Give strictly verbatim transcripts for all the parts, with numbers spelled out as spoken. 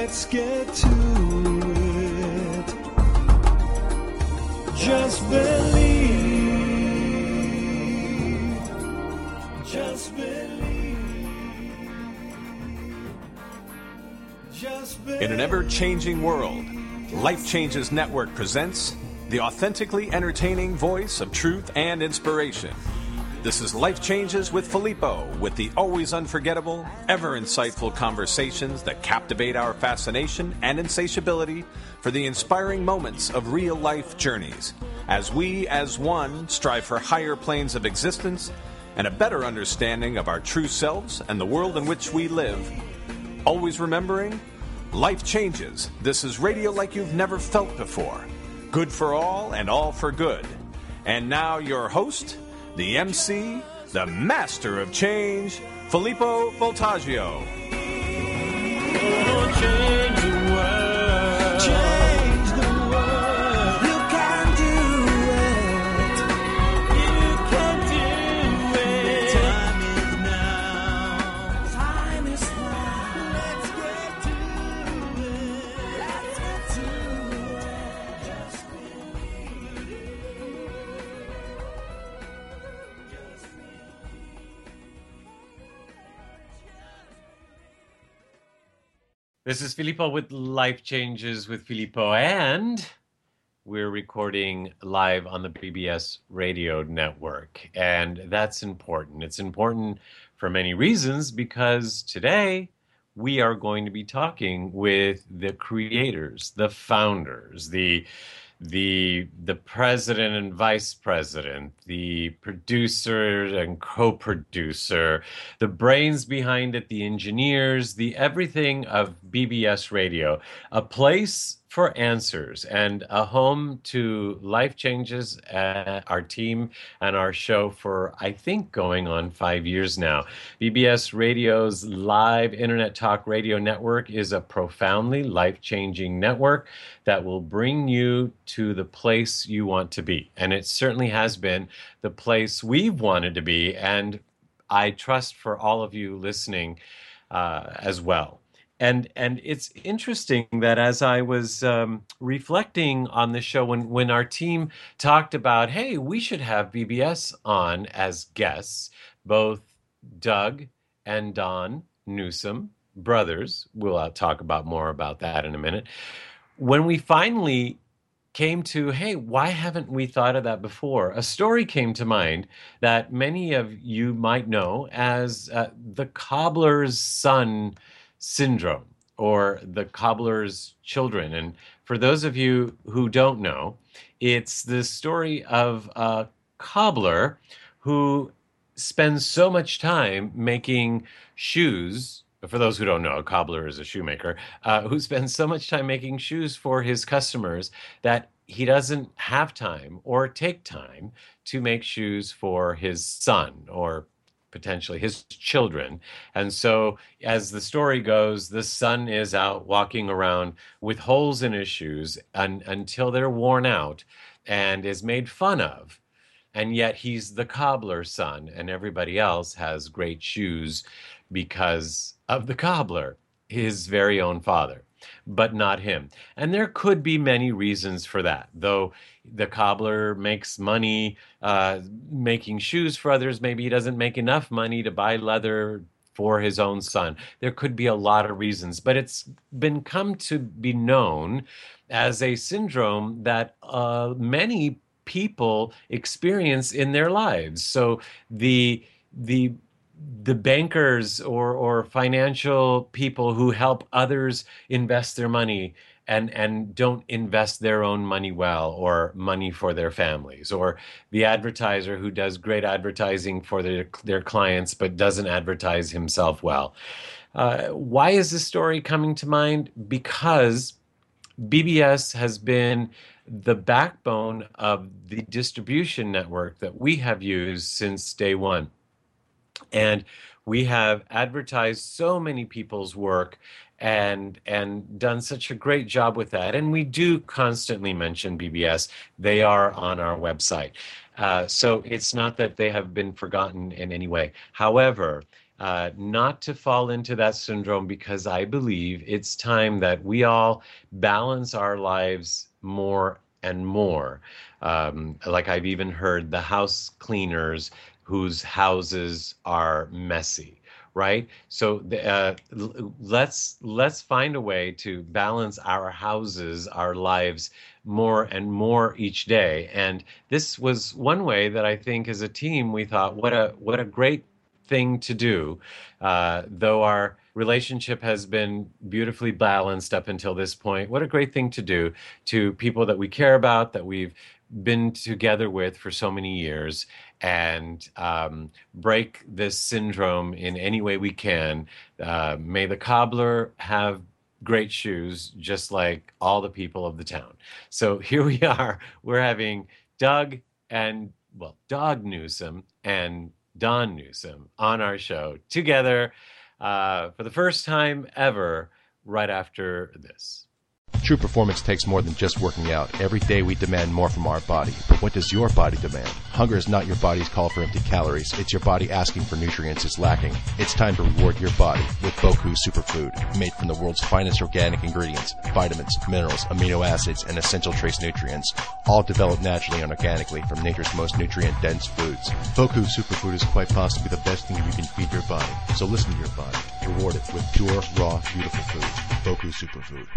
let's get to it. Just believe. Just believe. Just believe. In an ever-changing world, Life Changes Network presents the authentically entertaining voice of truth and inspiration. This is Life Changes with Filippo, with the always unforgettable, ever insightful conversations that captivate our fascination and insatiability for the inspiring moments of real-life journeys, as we, as one, strive for higher planes of existence and a better understanding of our true selves and the world in which we live. Always remembering, life changes. This is radio like you've never felt before. Good for all and all for good. And now your host, the M C, the master of change, Filippo Voltaggio. Oh, change the world. Change the world. You can do it. You can do it. Time is now. Time is now. Let's get to it. Let's get to it. Just believe. This is Filippo with Life Changes with Filippo, and we're recording live on the B B S radio network. And that's important. It's important for many reasons, because today we are going to be talking with the creators, the founders, the the the president and vice president, the producer and co-producer, the brains behind it, the engineers, the everything of B B S Radio, a place for answers and a home to Life Changes, uh, our team and our show for, I think, going on five years now. B B S Radio's live internet talk radio network is a profoundly life-changing network that will bring you to the place you want to be. And it certainly has been the place we've wanted to be, and I trust for all of you listening uh, as well. And and it's interesting that as I was um, reflecting on the show, when, when our team talked about, hey, we should have B B S on as guests, both Doug and Don Newsom, brothers, we'll uh, talk about more about that in a minute. When we finally came to, hey, why haven't we thought of that before? A story came to mind that many of you might know as uh, the cobbler's son syndrome, or the cobbler's children. And for those of you who don't know, it's the story of a cobbler who spends so much time making shoes. For those who don't know, a cobbler is a shoemaker, uh, who spends so much time making shoes for his customers that he doesn't have time or take time to make shoes for his son or potentially his children. And so, as the story goes, the son is out walking around with holes in his shoes un- until they're worn out and is made fun of. And yet he's the cobbler's son, and everybody else has great shoes because of the cobbler, his very own father, but not him. And there could be many reasons for that, though the cobbler makes money uh, making shoes for others. Maybe he doesn't make enough money to buy leather for his own son. There could be a lot of reasons, but it's been come to be known as a syndrome that uh, many people experience in their lives. So the the the bankers or or financial people who help others invest their money and and don't invest their own money well, or money for their families, or the advertiser who does great advertising for their their clients but doesn't advertise himself well. Uh, why is this story coming to mind? Because B B S has been the backbone of the distribution network that we have used since day one. And we have advertised so many people's work and and done such a great job with that. And we do constantly mention B B S. They are on our website. Uh, so it's not that they have been forgotten in any way. However, uh, not to fall into that syndrome, because I believe it's time that we all balance our lives more and more. Um, like I've even heard the house cleaners whose houses are messy, right? So uh, l- let's let's find a way to balance our houses, our lives more and more each day. And this was one way that I think as a team we thought, what a what a great thing to do. Uh, though our relationship has been beautifully balanced up until this point, what a great thing to do to people that we care about, that we've been together with for so many years, and um, break this syndrome in any way we can. Uh, may the cobbler have great shoes, just like all the people of the town. So here we are. We're having Doug and, well, Doug Newsom and Don Newsom on our show together uh, for the first time ever right after this. True performance takes more than just working out. Every day we demand more from our body. But what does your body demand? Hunger is not your body's call for empty calories. It's your body asking for nutrients it's lacking. It's time to reward your body with Boku Superfood, made from the world's finest organic ingredients, vitamins, minerals, amino acids, and essential trace nutrients, all developed naturally and organically from nature's most nutrient-dense foods. Boku Superfood is quite possibly the best thing you can feed your body. So listen to your body. Reward it with pure, raw, beautiful food. Boku Superfood.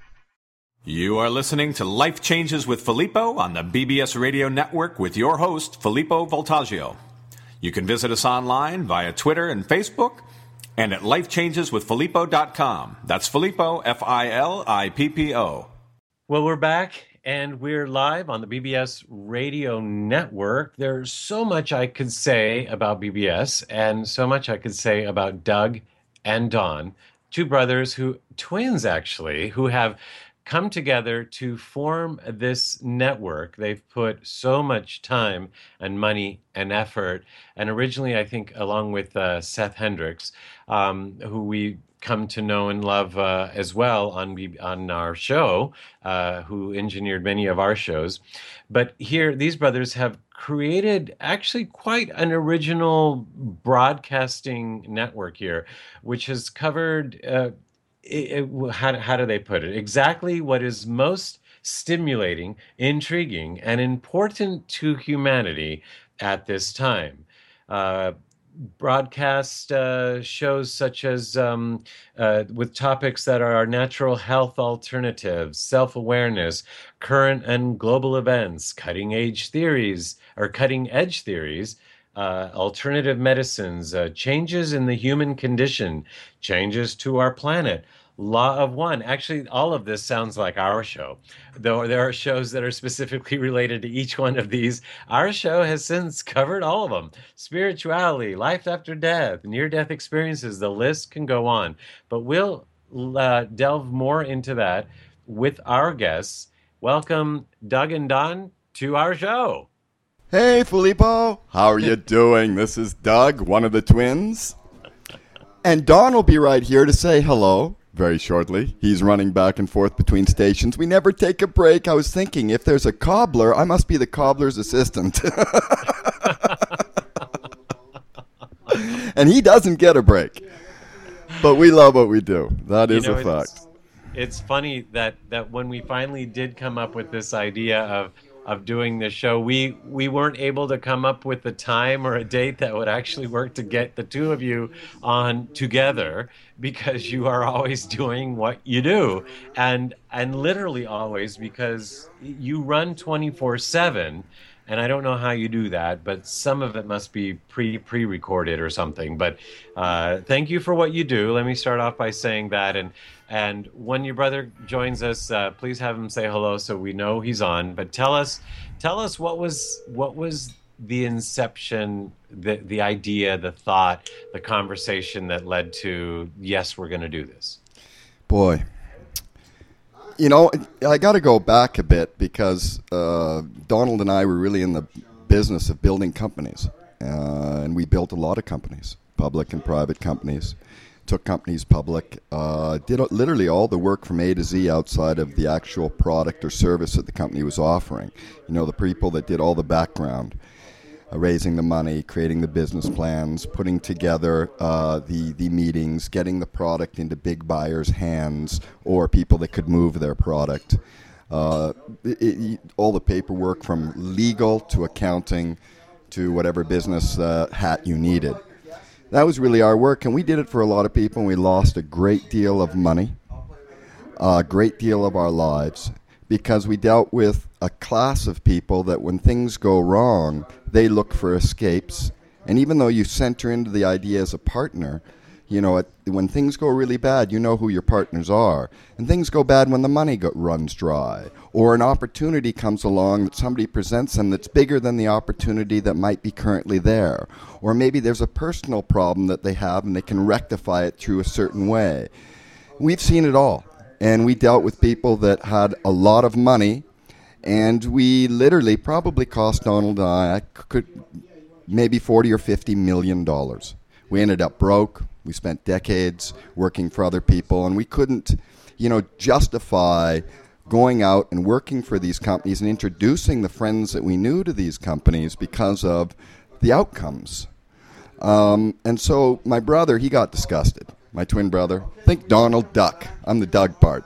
You are listening to Life Changes with Filippo on the B B S Radio Network with your host, Filippo Voltaggio. You can visit us online via Twitter and Facebook and at life changes with filippo dot com. That's Filippo, F I L I P P O. Well, we're back and we're live on the B B S Radio Network. There's so much I could say about B B S and so much I could say about Doug and Don, two brothers who, twins actually, who have come together to form this network. They've put so much time and money and effort. And originally, I think, along with uh, Seth Hendricks, um, who we come to know and love uh, as well on B- on our show, uh, who engineered many of our shows. But here, these brothers have created actually quite an original broadcasting network here, which has covered uh, It, it, how, how do they put it? Exactly what is most stimulating, intriguing, and important to humanity at this time. Uh, broadcast uh, shows such as um, uh, with topics that are natural health alternatives, self-awareness, current and global events, cutting-edge theories or cutting-edge theories, Uh, alternative medicines, uh, changes in the human condition, changes to our planet, Law of One. Actually, all of this sounds like our show, though there are shows that are specifically related to each one of these. Our show has since covered all of them. Spirituality, life after death, near-death experiences, the list can go on. But we'll uh, delve more into that with our guests. Welcome, Doug and Don, to our show. Hey, Filippo. How are you doing? This is Doug, one of the twins. And Don will be right here to say hello very shortly. He's running back and forth between stations. We never take a break. I was thinking, if there's a cobbler, I must be the cobbler's assistant. And he doesn't get a break. But we love what we do. That is you know, a fact. It's, it's funny that, that when we finally did come up with this idea of of doing this show, we we weren't able to come up with a time or a date that would actually work to get the two of you on together, because you are always doing what you do, and and literally always, because you run twenty-four seven. And I don't know how you do that, but some of it must be pre pre recorded or something. But uh, thank you for what you do. Let me start off by saying that. And and when your brother joins us, uh, please have him say hello so we know he's on. But tell us, tell us what was what was the inception, the the idea, the thought, the conversation that led to, yes, we're going to do this. Boy. You know, I got to go back a bit, because uh, Donald and I were really in the business of building companies. Uh, and we built a lot of companies, public and private companies, took companies public, uh, did literally all the work from A to Z outside of the actual product or service that the company was offering. You know, the people that did all the background. uh, raising the money, creating the business plans, putting together uh, the, the meetings, getting the product into big buyers' hands or people that could move their product. Uh, it, it, all the paperwork from legal to accounting to whatever business uh, hat you needed. That was really our work, and we did it for a lot of people, and we lost a great deal of money, a great deal of our lives, because we dealt with a class of people that when things go wrong, they look for escapes. And even though you center into the idea as a partner, you know, it, when things go really bad, you know who your partners are. And things go bad when the money go, runs dry. Or an opportunity comes along that somebody presents them that's bigger than the opportunity that might be currently there. Or maybe there's a personal problem that they have and they can rectify it through a certain way. We've seen it all. And we dealt with people that had a lot of money. And we literally probably cost Donald and I could, maybe forty or fifty million dollars. We ended up broke. We spent decades working for other people, and we couldn't, you know, justify going out and working for these companies and introducing the friends that we knew to these companies because of the outcomes. Um, and so my brother, he got disgusted. My twin brother. Think Donald Duck. I'm the Doug part.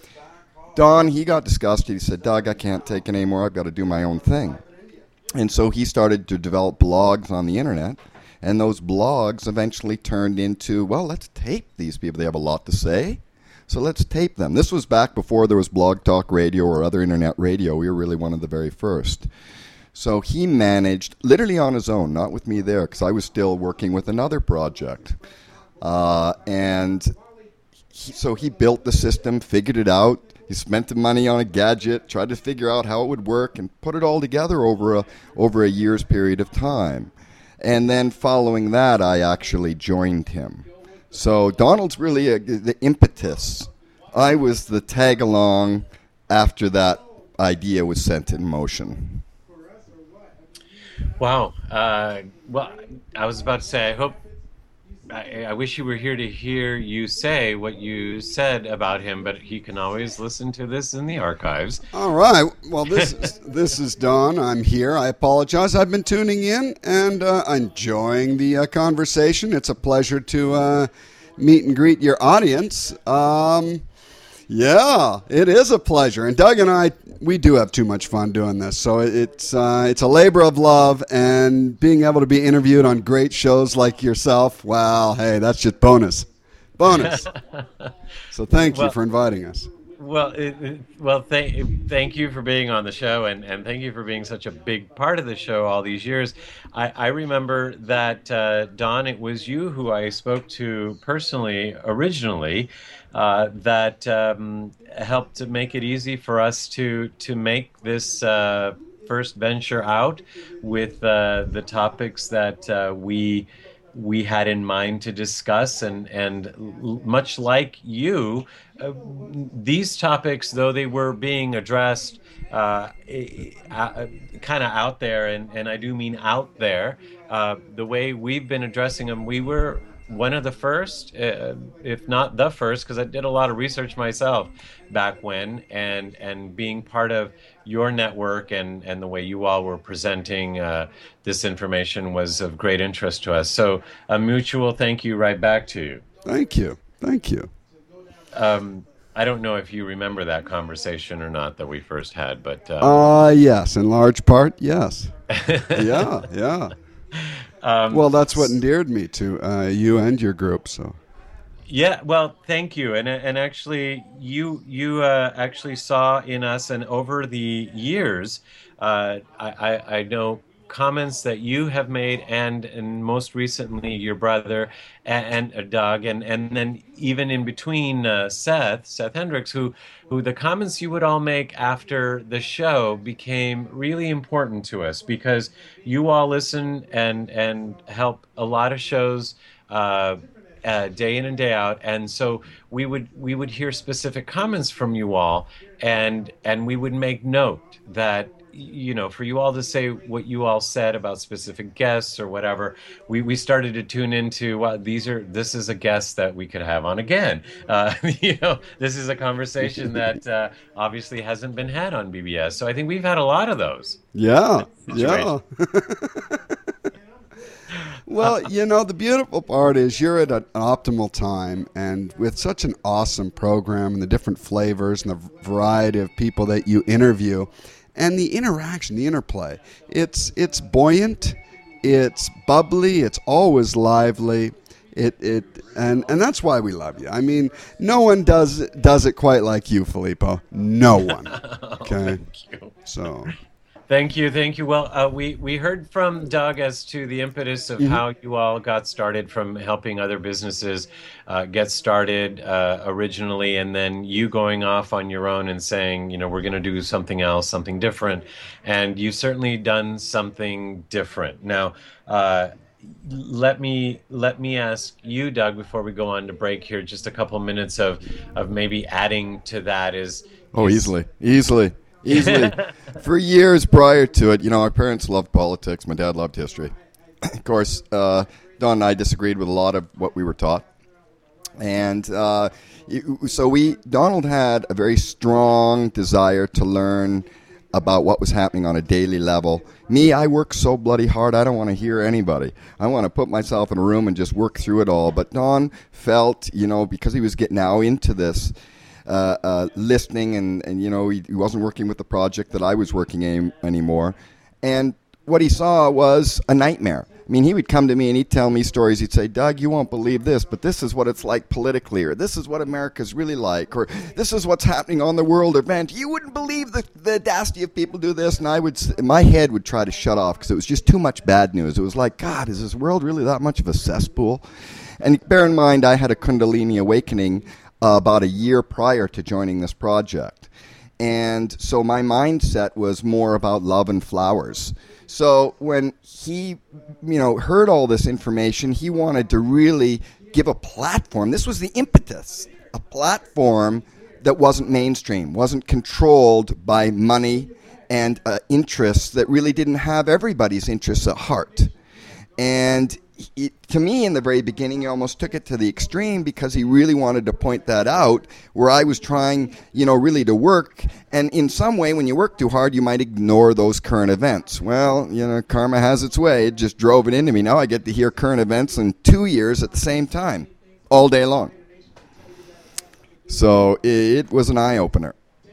Don, he got disgusted. He said, Doug, I can't take it anymore. I've got to do my own thing. And so he started to develop blogs on the internet. And those blogs eventually turned into, well, let's tape these people. They have a lot to say, so let's tape them. This was back before there was Blog Talk Radio or other internet radio. We were really one of the very first. So he managed, literally on his own, not with me there, because I was still working with another project. Uh, and he, so he built the system, figured it out. He spent the money on a gadget, tried to figure out how it would work, and put it all together over a, over a year's period of time. And then following that, I actually joined him. So Donald's really a, the impetus. I was the tag-along after that idea was set in motion. Wow. Uh, well, I was about to say, I hope, I, I wish you were here to hear you say what you said about him, but he can always listen to this in the archives. All right. Well, this is, this is Don. I'm here. I apologize. I've been tuning in and uh, enjoying the uh, conversation. It's a pleasure to uh, meet and greet your audience. Um, yeah, it is a pleasure. And Doug and I, we do have too much fun doing this. So it's uh, it's a labor of love, and being able to be interviewed on great shows like yourself, well, hey, that's just bonus. Bonus. So thank well, you for inviting us. Well, it, it, well, thank thank you for being on the show, and, and thank you for being such a big part of the show all these years. I, I remember that, uh, Don, it was you who I spoke to personally originally, uh, that um, helped to make it easy for us to to make this uh, first venture out with uh, the topics that uh, we. we had in mind to discuss, and and much like you, uh, these topics, though they were being addressed uh, uh, kind of out there, and, and I do mean out there, uh, the way we've been addressing them, we were one of the first, uh, if not the first, because I did a lot of research myself back when, and and being part of your network and, and the way you all were presenting uh, this information was of great interest to us. So a mutual thank you right back to you. Thank you. Thank you. Um, I don't know if you remember that conversation or not that we first had, but... Um... Uh, yes, in large part, yes. yeah, yeah. Um, well, that's what endeared me to uh, you and your group, so... Yeah, well, thank you, and and actually, you you uh, actually saw in us, and over the years, uh, I, I I know comments that you have made, and and most recently your brother and, and Doug, and and then even in between uh, Seth Seth Hendricks, who who the comments you would all make after the show became really important to us, because you all listen and and help a lot of shows. Uh, Uh, day in and day out, and so we would we would hear specific comments from you all, and and we would make note that, you know, for you all to say what you all said about specific guests or whatever, we, we started to tune into, well, these are this is a guest that we could have on again. Uh, you know, this is a conversation that uh, obviously hasn't been had on B B S. So I think we've had a lot of those. Yeah, yeah. Well, you know, the beautiful part is you're at an optimal time, and with such an awesome program and the different flavors and the variety of people that you interview and the interaction, the interplay, it's it's buoyant, it's bubbly, it's always lively. It it and, and that's why we love you. I mean, no one does does it quite like you, Filippo. No one. Okay. Thank you. So Thank you, thank you. Well, uh, we we heard from Doug as to the impetus of Mm-hmm. how you all got started from helping other businesses uh, get started uh, originally, and then you going off on your own and saying, you know, we're going to do something else, something different, and you've certainly done something different. Now, uh, let me let me ask you, Doug, before we go on to break here, just a couple minutes of of maybe adding to that is. Oh, is, easily, easily. Easily. For years prior to it, you know, our parents loved politics. My dad loved history. Of course, uh, Don and I disagreed with a lot of what we were taught. And uh, so we, Donald had a very strong desire to learn about what was happening on a daily level. Me, I work so bloody hard, I don't want to hear anybody. I want to put myself in a room and just work through it all. But Don felt, you know, because he was getting now into this, Uh, uh, listening, and, and you know, he, he wasn't working with the project that I was working in anymore. And what he saw was a nightmare. I mean, he would come to me and he'd tell me stories. He'd say, Doug, you won't believe this, but this is what it's like politically, or this is what America's really like, or this is what's happening on the world event. You wouldn't believe the, the audacity of people do this. And I would, my head would try to shut off because it was just too much bad news. It was like, God, is this world really that much of a cesspool? And bear in mind, I had a Kundalini awakening Uh, about a year prior to joining this project. And so my mindset was more about love and flowers. So when he, you know, heard all this information, he wanted to really give a platform. This was the impetus, a platform that wasn't mainstream, wasn't controlled by money and uh, interests that really didn't have everybody's interests at heart. And It, to me, in the very beginning, he almost took it to the extreme because he really wanted to point that out, where I was trying, you know, really to work. And in some way, when you work too hard, you might ignore those current events. Well, you know, karma has its way. It just drove it into me. Now I get to hear current events in two years at the same time, all day long. So it, it was an eye-opener.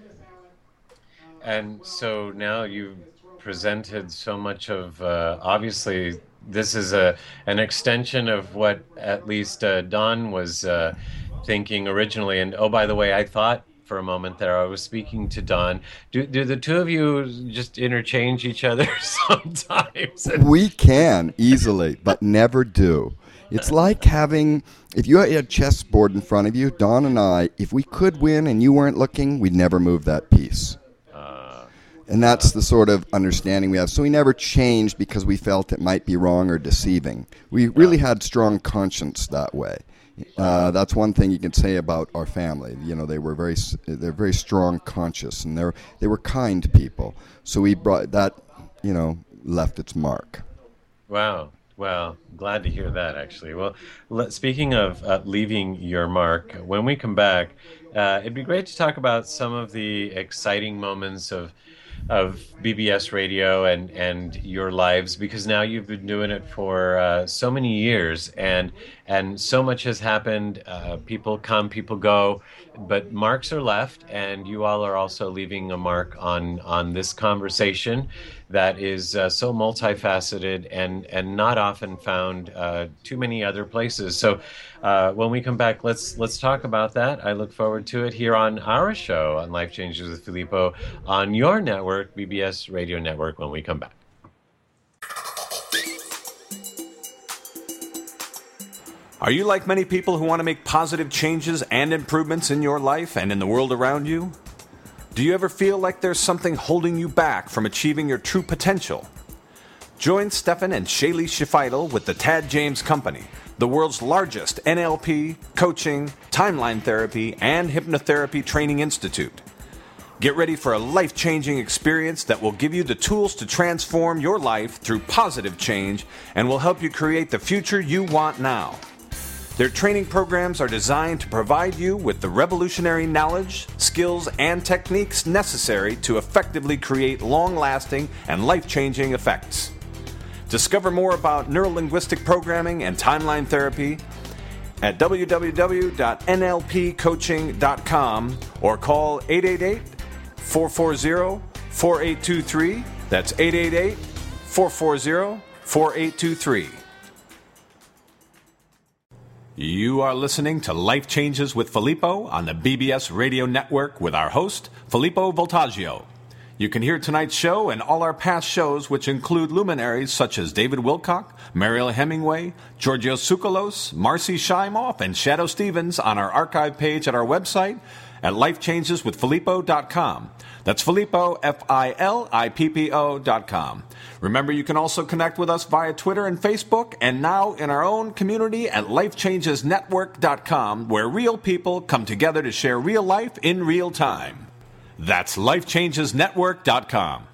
And so now you've presented so much of, uh, obviously, this is a an extension of what at least uh, Don was uh, thinking originally. And oh, by the way, I thought for a moment there I was speaking to Don. Do do the two of you just interchange each other sometimes? We can easily, but never do. It's like having, if you had a chessboard in front of you, Don and I, if we could win and you weren't looking, we'd never move that piece. And that's the sort of understanding we have. So we never changed because we felt it might be wrong or deceiving. We really had strong conscience that way. Uh, that's one thing you can say about our family. You know, they were very, they're very strong conscious, and they're they were kind people. So we brought that, you know, left its mark. Wow. Well, glad to hear that, actually. Well, le- speaking of uh, leaving your mark, when we come back, uh, it'd be great to talk about some of the exciting moments of of B B S Radio and, and your lives, because now you've been doing it for uh, so many years, and and so much has happened. Uh, people come, people go, but marks are left, and you all are also leaving a mark on on this conversation that is uh, so multifaceted and and not often found uh, too many other places. So uh, when we come back, let's let's talk about that. I look forward to it here on our show on Life Changes with Filippo on your network, B B S Radio Network, when we come back. Are you like many people who want to make positive changes and improvements in your life and in the world around you? Do you ever feel like there's something holding you back from achieving your true potential? Join Stefan and Shaylee Shifidel with the Tad James Company, the world's largest N L P, coaching, timeline therapy, and hypnotherapy training institute. Get ready for a life-changing experience that will give you the tools to transform your life through positive change and will help you create the future you want now. Their training programs are designed to provide you with the revolutionary knowledge, skills, and techniques necessary to effectively create long-lasting and life-changing effects. Discover more about neurolinguistic programming and timeline therapy at w w w dot n l p coaching dot com or call eight eight eight, four four zero, four eight two three. That's eight eight eight, four four zero, four eight two three. You are listening to Life Changes with Filippo on the B B S Radio Network with our host, Filippo Voltaggio. You can hear tonight's show and all our past shows, which include luminaries such as David Wilcock, Mariel Hemingway, Georgios Tsoukalos, Marcy Shimoff, and Shadow Stevens on our archive page at our website at life changes with filippo dot com. That's Filippo, F I L I P P O dot com. Remember, you can also connect with us via Twitter and Facebook, and now in our own community at life changes network dot com, where real people come together to share real life in real time. That's life changes network dot com.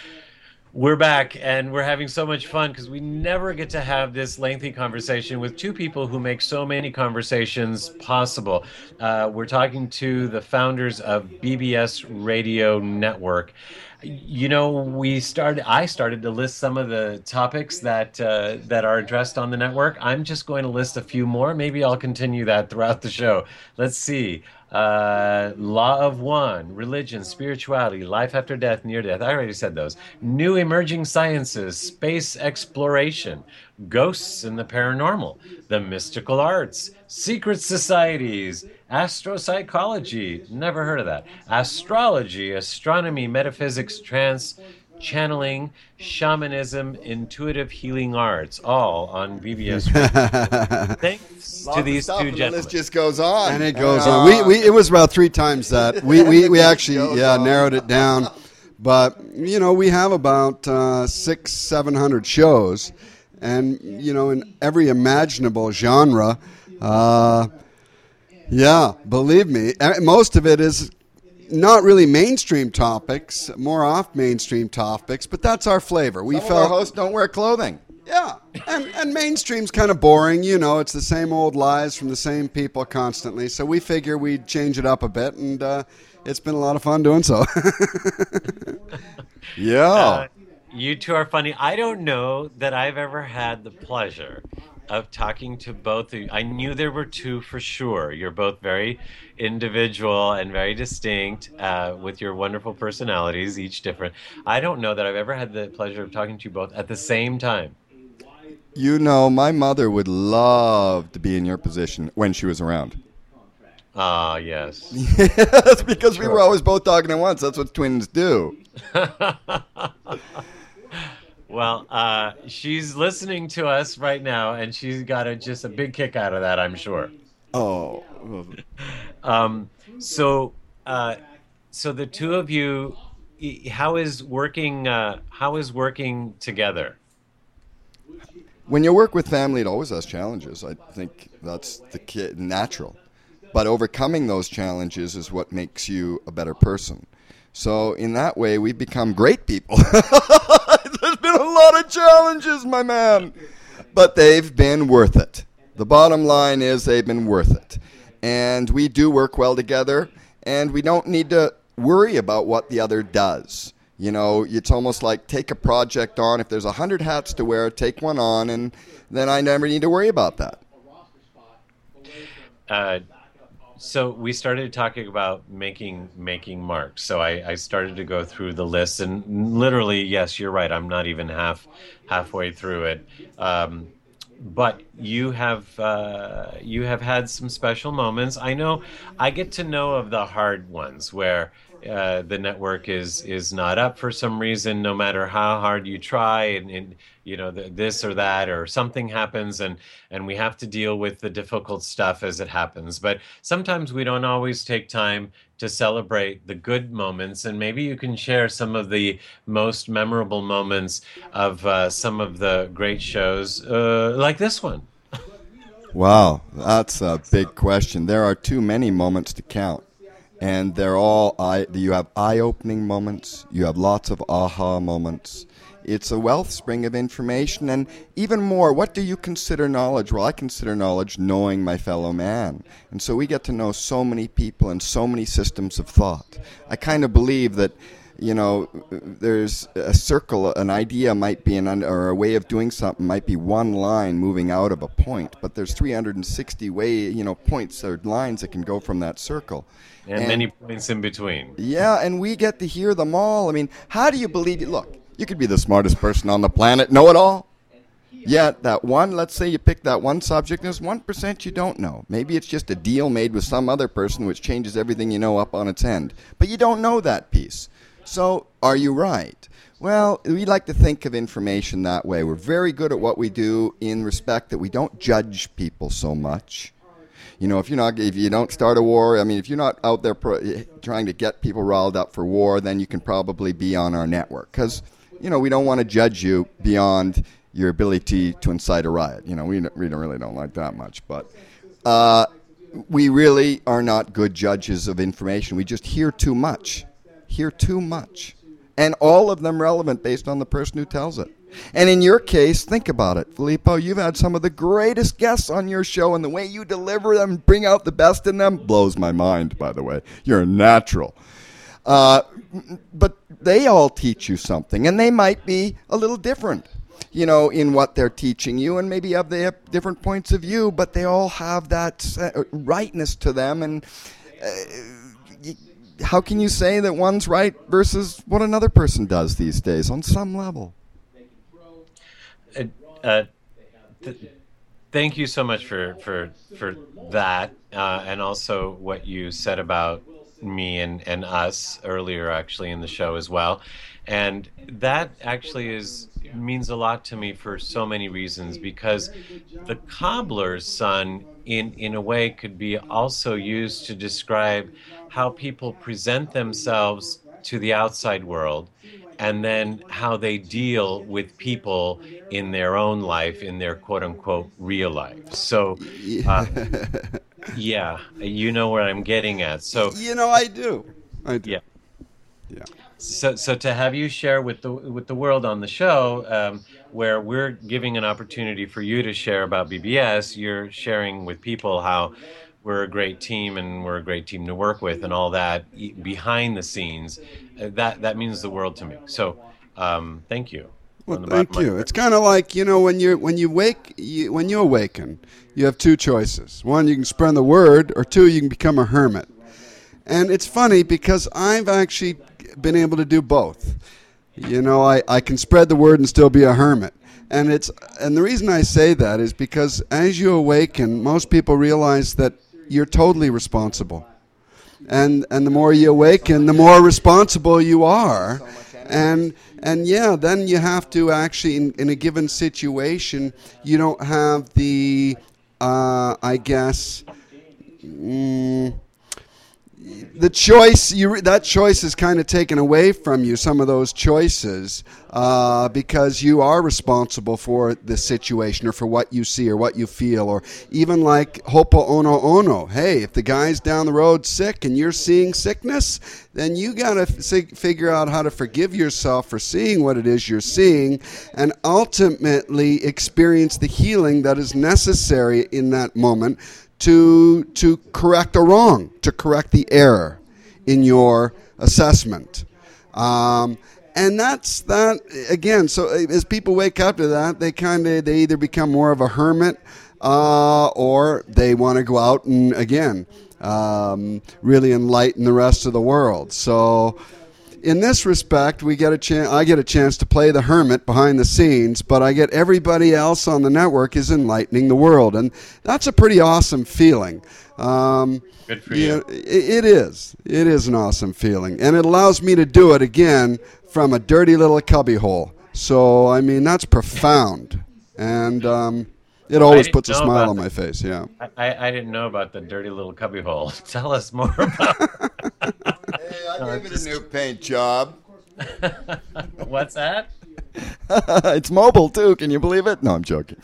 We're back, and we're having so much fun because we never get to have this lengthy conversation with two people who make so many conversations possible. Uh, we're talking to the founders of B B S Radio Network. You know, we started. I started to list some of the topics that uh, that are addressed on the network. I'm just going to list a few more. Maybe I'll continue that throughout the show. Let's see. Uh, Law of One, religion, spirituality, life after death, near death. I already said those. New emerging sciences, space exploration, ghosts and the paranormal, the mystical arts, secret societies, astropsychology, never heard of that, astrology, astronomy, metaphysics, trance, channeling, shamanism, intuitive healing arts, all on B B S. Thanks to these two gentlemen. The list just goes on. And it goes on. We, we, it was about three times that. We, we, we actually yeah narrowed it down. But, you know, we have about uh, six, seven hundred shows. And, you know, in every imaginable genre. Uh, yeah, believe me. Most of it is not really mainstream topics, more off mainstream topics, but that's our flavor. We Some felt of our hosts don't wear clothing. yeah, and and mainstream's kind of boring, you know. It's the same old lies from the same people constantly. So we figure we'd change it up a bit, and uh, it's been a lot of fun doing so. Yeah. Uh, you two are funny. I don't know that I've ever had the pleasure of talking to both of you. I knew there were two for sure. You're both very individual and very distinct uh, with your wonderful personalities, each different. I don't know that I've ever had the pleasure of talking to you both at the same time. You know, my mother would love to be in your position when she was around. Ah, yes. That's because we were always both talking at once. That's what twins do. Well, uh, she's listening to us right now, and she's got a, just a big kick out of that, I'm sure. Oh. Um, so, uh, so the two of you, how is working? Uh, how is working together? When you work with family, it always has challenges. I think that's the ki- natural. But overcoming those challenges is what makes you a better person. So in that way, we've become great people. There's been a lot of challenges, my man. But they've been worth it. The bottom line is they've been worth it. And we do work well together, and we don't need to worry about what the other does. You know, it's almost like take a project on. If there's a hundred hats to wear, take one on, and then I never need to worry about that. Uh, so we started talking about making making marks. So I, I started to go through the list, and literally, yes, you're right. I'm not even half halfway through it. Um, but you have uh, you have had some special moments. I know I get to know of the hard ones where uh, the network is is not up for some reason, no matter how hard you try, and, and you know the, this or that or something happens, and and we have to deal with the difficult stuff as it happens. But sometimes we don't always take time to celebrate the good moments, and maybe you can share some of the most memorable moments of uh, some of the great shows, uh, like this one. Wow, that's a big question. There are too many moments to count. And they're all, eye, you have eye-opening moments, you have lots of aha moments. It's a wellspring of information, and even more, what do you consider knowledge? Well, I consider knowledge knowing my fellow man. And so we get to know so many people and so many systems of thought. I kind of believe that you know, there's a circle, an idea might be an, or a way of doing something might be one line moving out of a point, but there's three hundred sixty way, you know, points or lines that can go from that circle. And, and many points in between. Yeah, and we get to hear them all. I mean, how do you believe it? Look, you could be the smartest person on the planet, know it all. Yet that one, let's say you pick that one subject, there's one percent you don't know. Maybe it's just a deal made with some other person which changes everything you know up on its end. But you don't know that piece. So are you right? Well, we like to think of information that way. We're very good at what we do in respect that we don't judge people so much. You know, if you're not, if you don't start a war, I mean, if you're not out there pro- trying to get people riled up for war, then you can probably be on our network. Because, you know, we don't want to judge you beyond your ability to incite a riot. You know, we, we don't really don't like that much. But uh, we really are not good judges of information. We just hear too much. Hear too much. And all of them relevant based on the person who tells it. And in your case, think about it. Filippo, you've had some of the greatest guests on your show, and the way you deliver them, bring out the best in them, blows my mind, by the way. You're a natural. Uh, but they all teach you something, and they might be a little different, you know, in what they're teaching you, and maybe have they have different points of view, but they all have that uh, rightness to them. And uh, you, how can you say that one's right versus what another person does these days on some level? Uh, uh, th- thank you so much for for for that, uh, and also what you said about me and, and us earlier, actually, in the show as well. And that actually is means a lot to me for so many reasons, because the cobbler's son, in in a way, could be also used to describe how people present themselves to the outside world, and then how they deal with people in their own life, in their quote-unquote real life. So, uh, yeah, you know where I'm getting at. So, You know, I do. I do. yeah. Yeah. So, so to have you share with the with the world on the show, um, where we're giving an opportunity for you to share about B B S, you're sharing with people how we're a great team and we're a great team to work with and all that e- behind the scenes. Uh, that that means the world to me. So, um, thank you. Well, On the bottom thank of my you. heart. It's kind of like, you know, when you when you wake you, when you awaken, you have two choices. One, you can spread the word, or two, you can become a hermit. And it's funny because I've actually been able to do both. You know, I, I can spread the word and still be a hermit. And it's and the reason I say that is because as you awaken, most people realize that you're totally responsible. And and the more you awaken, the more responsible you are. And and yeah, then you have to actually, in, in a given situation, you don't have the, uh, I guess, mm, the choice. You that choice is kind of taken away from you. Some of those choices, uh, because you are responsible for the situation, or for what you see, or what you feel, or even like hopo ono ono. Hey, if the guy's down the road sick and you're seeing sickness, then you got to f- figure out how to forgive yourself for seeing what it is you're seeing, and ultimately experience the healing that is necessary in that moment to to correct a wrong, to correct the error in your assessment. Um, and that's that, again, so as people wake up to that, they kind of, they either become more of a hermit, uh, or they want to go out and, again, um, really enlighten the rest of the world. So in this respect, we get a chance. I get a chance to play the hermit behind the scenes, but I get everybody else on the network is enlightening the world, and that's a pretty awesome feeling. Um, Good for you you. know, it, it is. It is an awesome feeling, and it allows me to do it again from a dirty little cubbyhole. So I mean, that's profound, and um, it always didn't puts a know smile about on that. my face. Yeah. I, I I didn't know about the dirty little cubbyhole. Tell us more about Hey, I gave it a new paint job. what's that? It's mobile too. Can you believe it? No, I'm joking.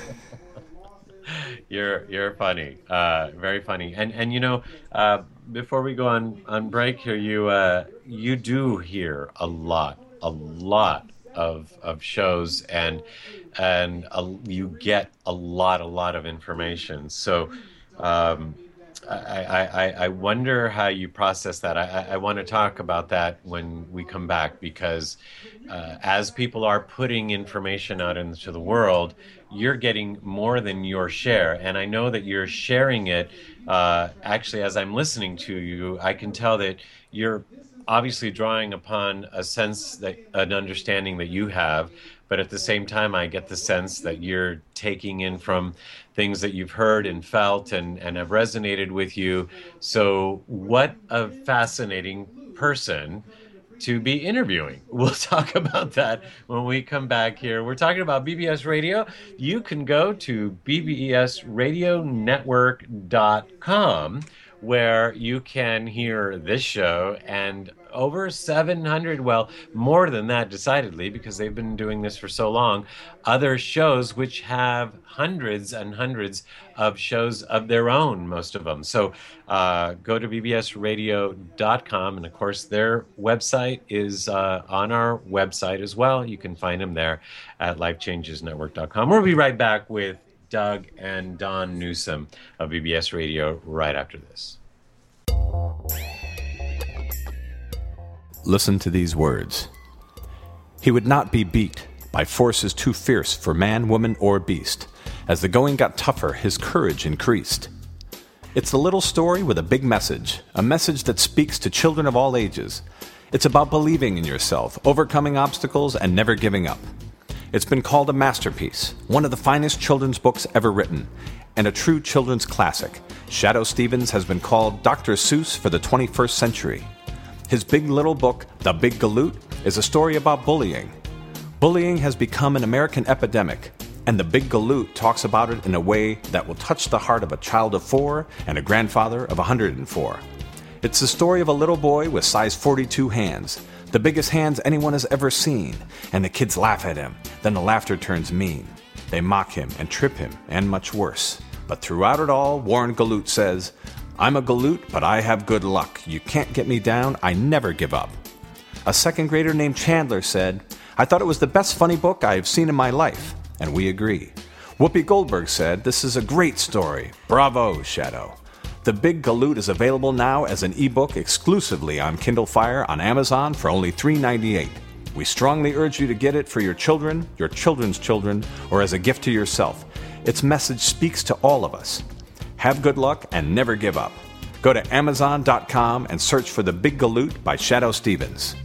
You're you're funny, uh, very funny. And and you know, uh, before we go on, on break here, you uh, you do hear a lot, a lot of of shows, and and uh, you get a lot, a lot of information. So, um, I, I, I wonder how you process that. I, I want to talk about that when we come back, because uh, as people are putting information out into the world, you're getting more than your share. And I know that you're sharing it. Uh, actually, as I'm listening to you, I can tell that you're obviously drawing upon a sense that an understanding that you have. But at the same time, I get the sense that you're taking in from things that you've heard and felt and, and have resonated with you. So what a fascinating person to be interviewing. We'll talk about that when we come back here. We're talking about B B S Radio. You can go to b b s radio network dot com, where you can hear this show and over seven hundred, well, more than that, decidedly, because they've been doing this for so long, other shows which have hundreds and hundreds of shows of their own, most of them. So uh, go to b b s radio dot com, and of course their website is uh, on our website as well. You can find them there at life changes network dot com. We'll be right back with Doug and Don Newsom of B B S Radio right after this. Listen to these words. He would not be beat by forces too fierce for man, woman, or beast. As the going got tougher, his courage increased. It's a little story with a big message, a message that speaks to children of all ages. It's about believing in yourself, overcoming obstacles, and never giving up. It's been called a masterpiece, one of the finest children's books ever written, and a true children's classic. Shadoe Stevens has been called Doctor Seuss for the twenty-first century. His big little book, The Big Galoot, is a story about bullying. Bullying has become an American epidemic, and The Big Galoot talks about it in a way that will touch the heart of a child of four and a grandfather of one hundred four. It's the story of a little boy with size forty-two hands, the biggest hands anyone has ever seen, and the kids laugh at him. Then the laughter turns mean. They mock him and trip him, and much worse. But throughout it all, Warren Galoot says, "I'm a galoot, but I have good luck. You can't get me down. I never give up." A second grader named Chandler said, "I thought it was the best funny book I have seen in my life." And we agree. Whoopi Goldberg said, "This is a great story. Bravo, Shadoe." The Big Galoot is available now as an ebook exclusively on Kindle Fire on Amazon for only three dollars and ninety-eight cents. We strongly urge you to get it for your children, your children's children, or as a gift to yourself. Its message speaks to all of us. Have good luck and never give up. Go to amazon dot com and search for The Big Galoot by Shadoe Stevens.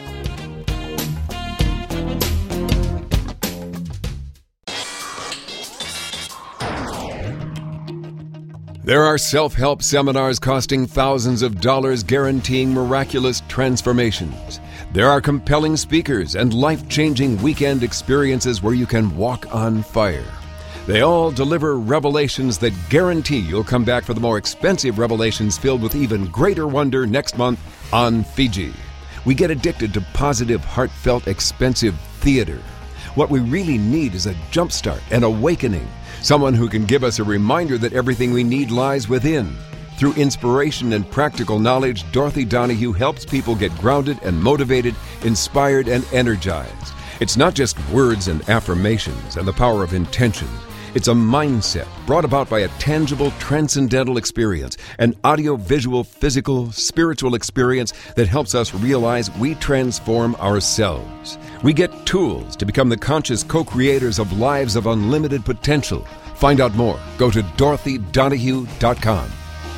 There are self-help seminars costing thousands of dollars guaranteeing miraculous transformations. There are compelling speakers and life-changing weekend experiences where you can walk on fire. They all deliver revelations that guarantee you'll come back for the more expensive revelations filled with even greater wonder next month on Fiji. We get addicted to positive, heartfelt, expensive theater. What we really need is a jumpstart, an awakening, someone who can give us a reminder that everything we need lies within. Through inspiration and practical knowledge, Dorothy Donahue helps people get grounded and motivated, inspired and energized. It's not just words and affirmations and the power of intention. It's a mindset brought about by a tangible, transcendental experience, an audio-visual, physical, spiritual experience that helps us realize we transform ourselves. We get tools to become the conscious co-creators of lives of unlimited potential. Find out more. Go to dorothy donahue dot com.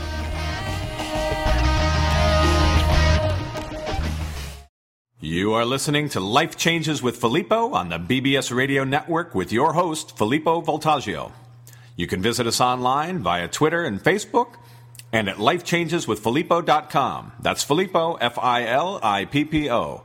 You are listening to Life Changes with Filippo on the B B S Radio Network with your host, Filippo Voltaggio. You can visit us online via Twitter and Facebook and at life changes with filippo dot com. That's Filippo, F I L I P P O.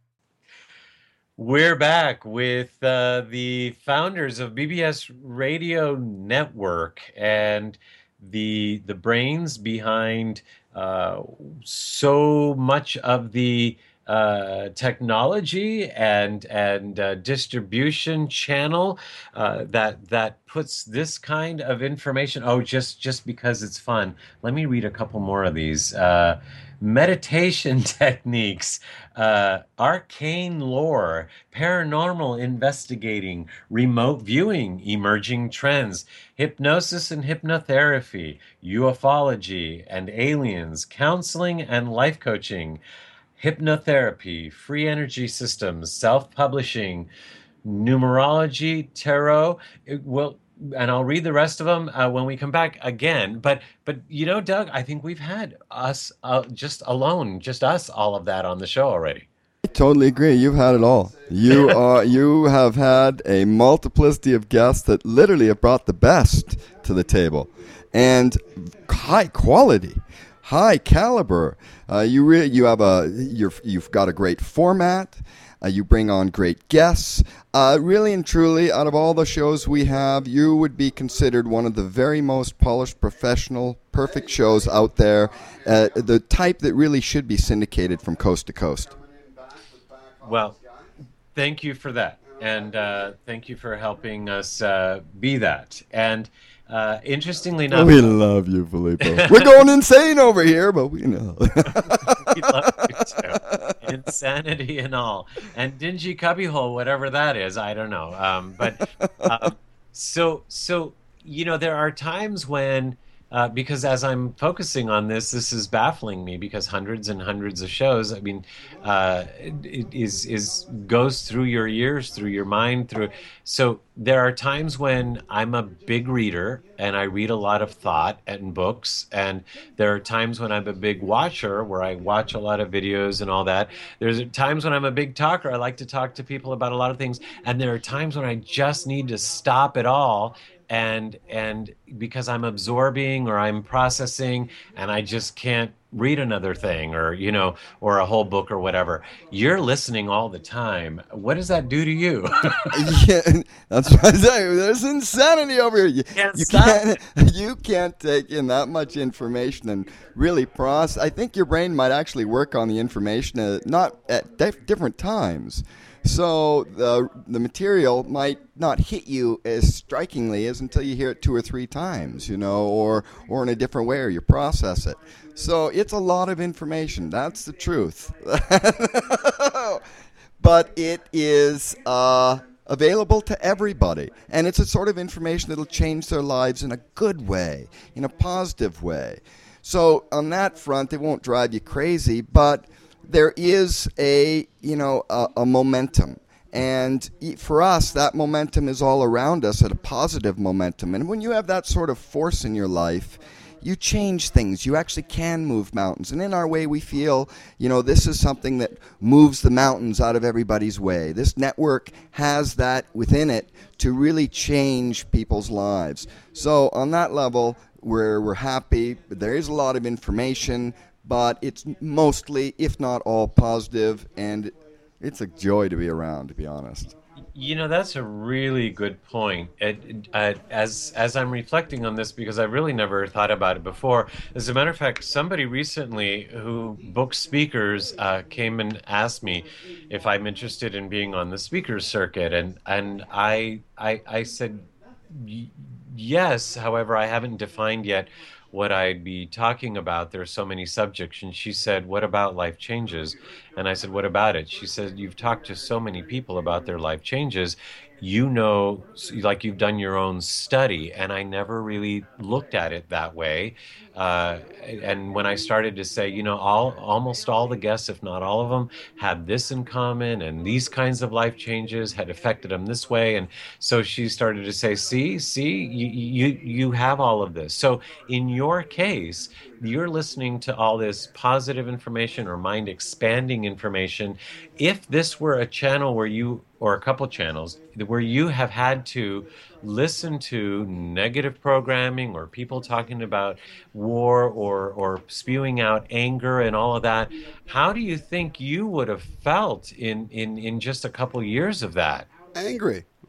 We're back with uh, the founders of B B S Radio Network and the the brains behind uh, so much of the uh, technology and and uh, distribution channel uh, that that puts this kind of information. Oh, just just because it's fun. Let me read a couple more of these. Uh, meditation techniques, uh, arcane lore, paranormal investigating, remote viewing, emerging trends, hypnosis and hypnotherapy, ufology and aliens, counseling and life coaching, hypnotherapy, free energy systems, self-publishing, numerology, tarot. It will, and I'll read the rest of them uh, when we come back again. But but you know, Doug, I think we've had us uh, just alone, just us, all of that on the show already. I totally agree. You've had it all. You are. You have had a multiplicity of guests that literally have brought the best to the table, and high quality, high caliber. Uh, you re- you have a you're, you've got a great format. Uh, you bring on great guests. Uh, really and truly, out of all the shows we have, you would be considered one of the very most polished, professional, perfect shows out there. Uh, the type that really should be syndicated from coast to coast. Well, thank you for that. And uh, thank you for helping us uh, be that. And uh, interestingly enough... We love you, Filippo. We're going insane over here, but we know. We love you too. Insanity and all. And dingy cubbyhole, whatever that is, I don't know. Um, but um, so, so, you know, there are times when... Uh, because as I'm focusing on this, this is baffling me because hundreds and hundreds of shows. I mean, uh, it is is goes through your ears, through your mind, through. So there are times when I'm a big reader and I read a lot of thought and books, and there are times when I'm a big watcher where I watch a lot of videos and all that. There's times when I'm a big talker. I like to talk to people about a lot of things, and there are times when I just need to stop it all. And and because I'm absorbing or I'm processing and I just can't read another thing or, you know, or a whole book or whatever. You're listening all the time. What does that do to you? Yeah, that's what I'm saying. There's insanity over here. You Can't you stop. can't you can't take in that much information and really process. I think your brain might actually work on the information at, not at dif- different times. So the the material might not hit you as strikingly as until you hear it two or three times, you know, or or in a different way, or you process it. So it's a lot of information. That's the truth. But it is uh, available to everybody, and it's a sort of information that'll change their lives in a good way, in a positive way. So on that front, it won't drive you crazy, but there is a, you know, a, a momentum. And for us, that momentum is all around us, at a positive momentum. And when you have that sort of force in your life, you change things. You actually can move mountains. And in our way, we feel, you know, this is something that moves the mountains out of everybody's way. This network has that within it to really change people's lives. So on that level, we're, we're happy. There is a lot of information, but it's mostly, if not all, positive, and it's a joy to be around, to be honest. You know, that's a really good point. It, uh, as as I'm reflecting on this, because I really never thought about it before. As a matter of fact, somebody recently who books speakers uh, came and asked me if I'm interested in being on the speakers circuit, and and I I, I said y- yes. However, I haven't defined yet what I'd be talking about. There's so many subjects. And she said, what about life changes? And I said, what about it? She said, you've talked to so many people about their life changes. You know, like you've done your own study. And I never really looked at it that way. Uh, and when I started to say, you know, all almost all the guests, if not all of them, had this in common, and these kinds of life changes had affected them this way. And so she started to say, see, see, you you, you have all of this. So in your case, you're listening to all this positive information or mind expanding information. If this were a channel where you, or a couple channels, where you have had to listen to negative programming or people talking about war or or spewing out anger and all of that, how do you think you would have felt in, in, in just a couple years of that? Angry.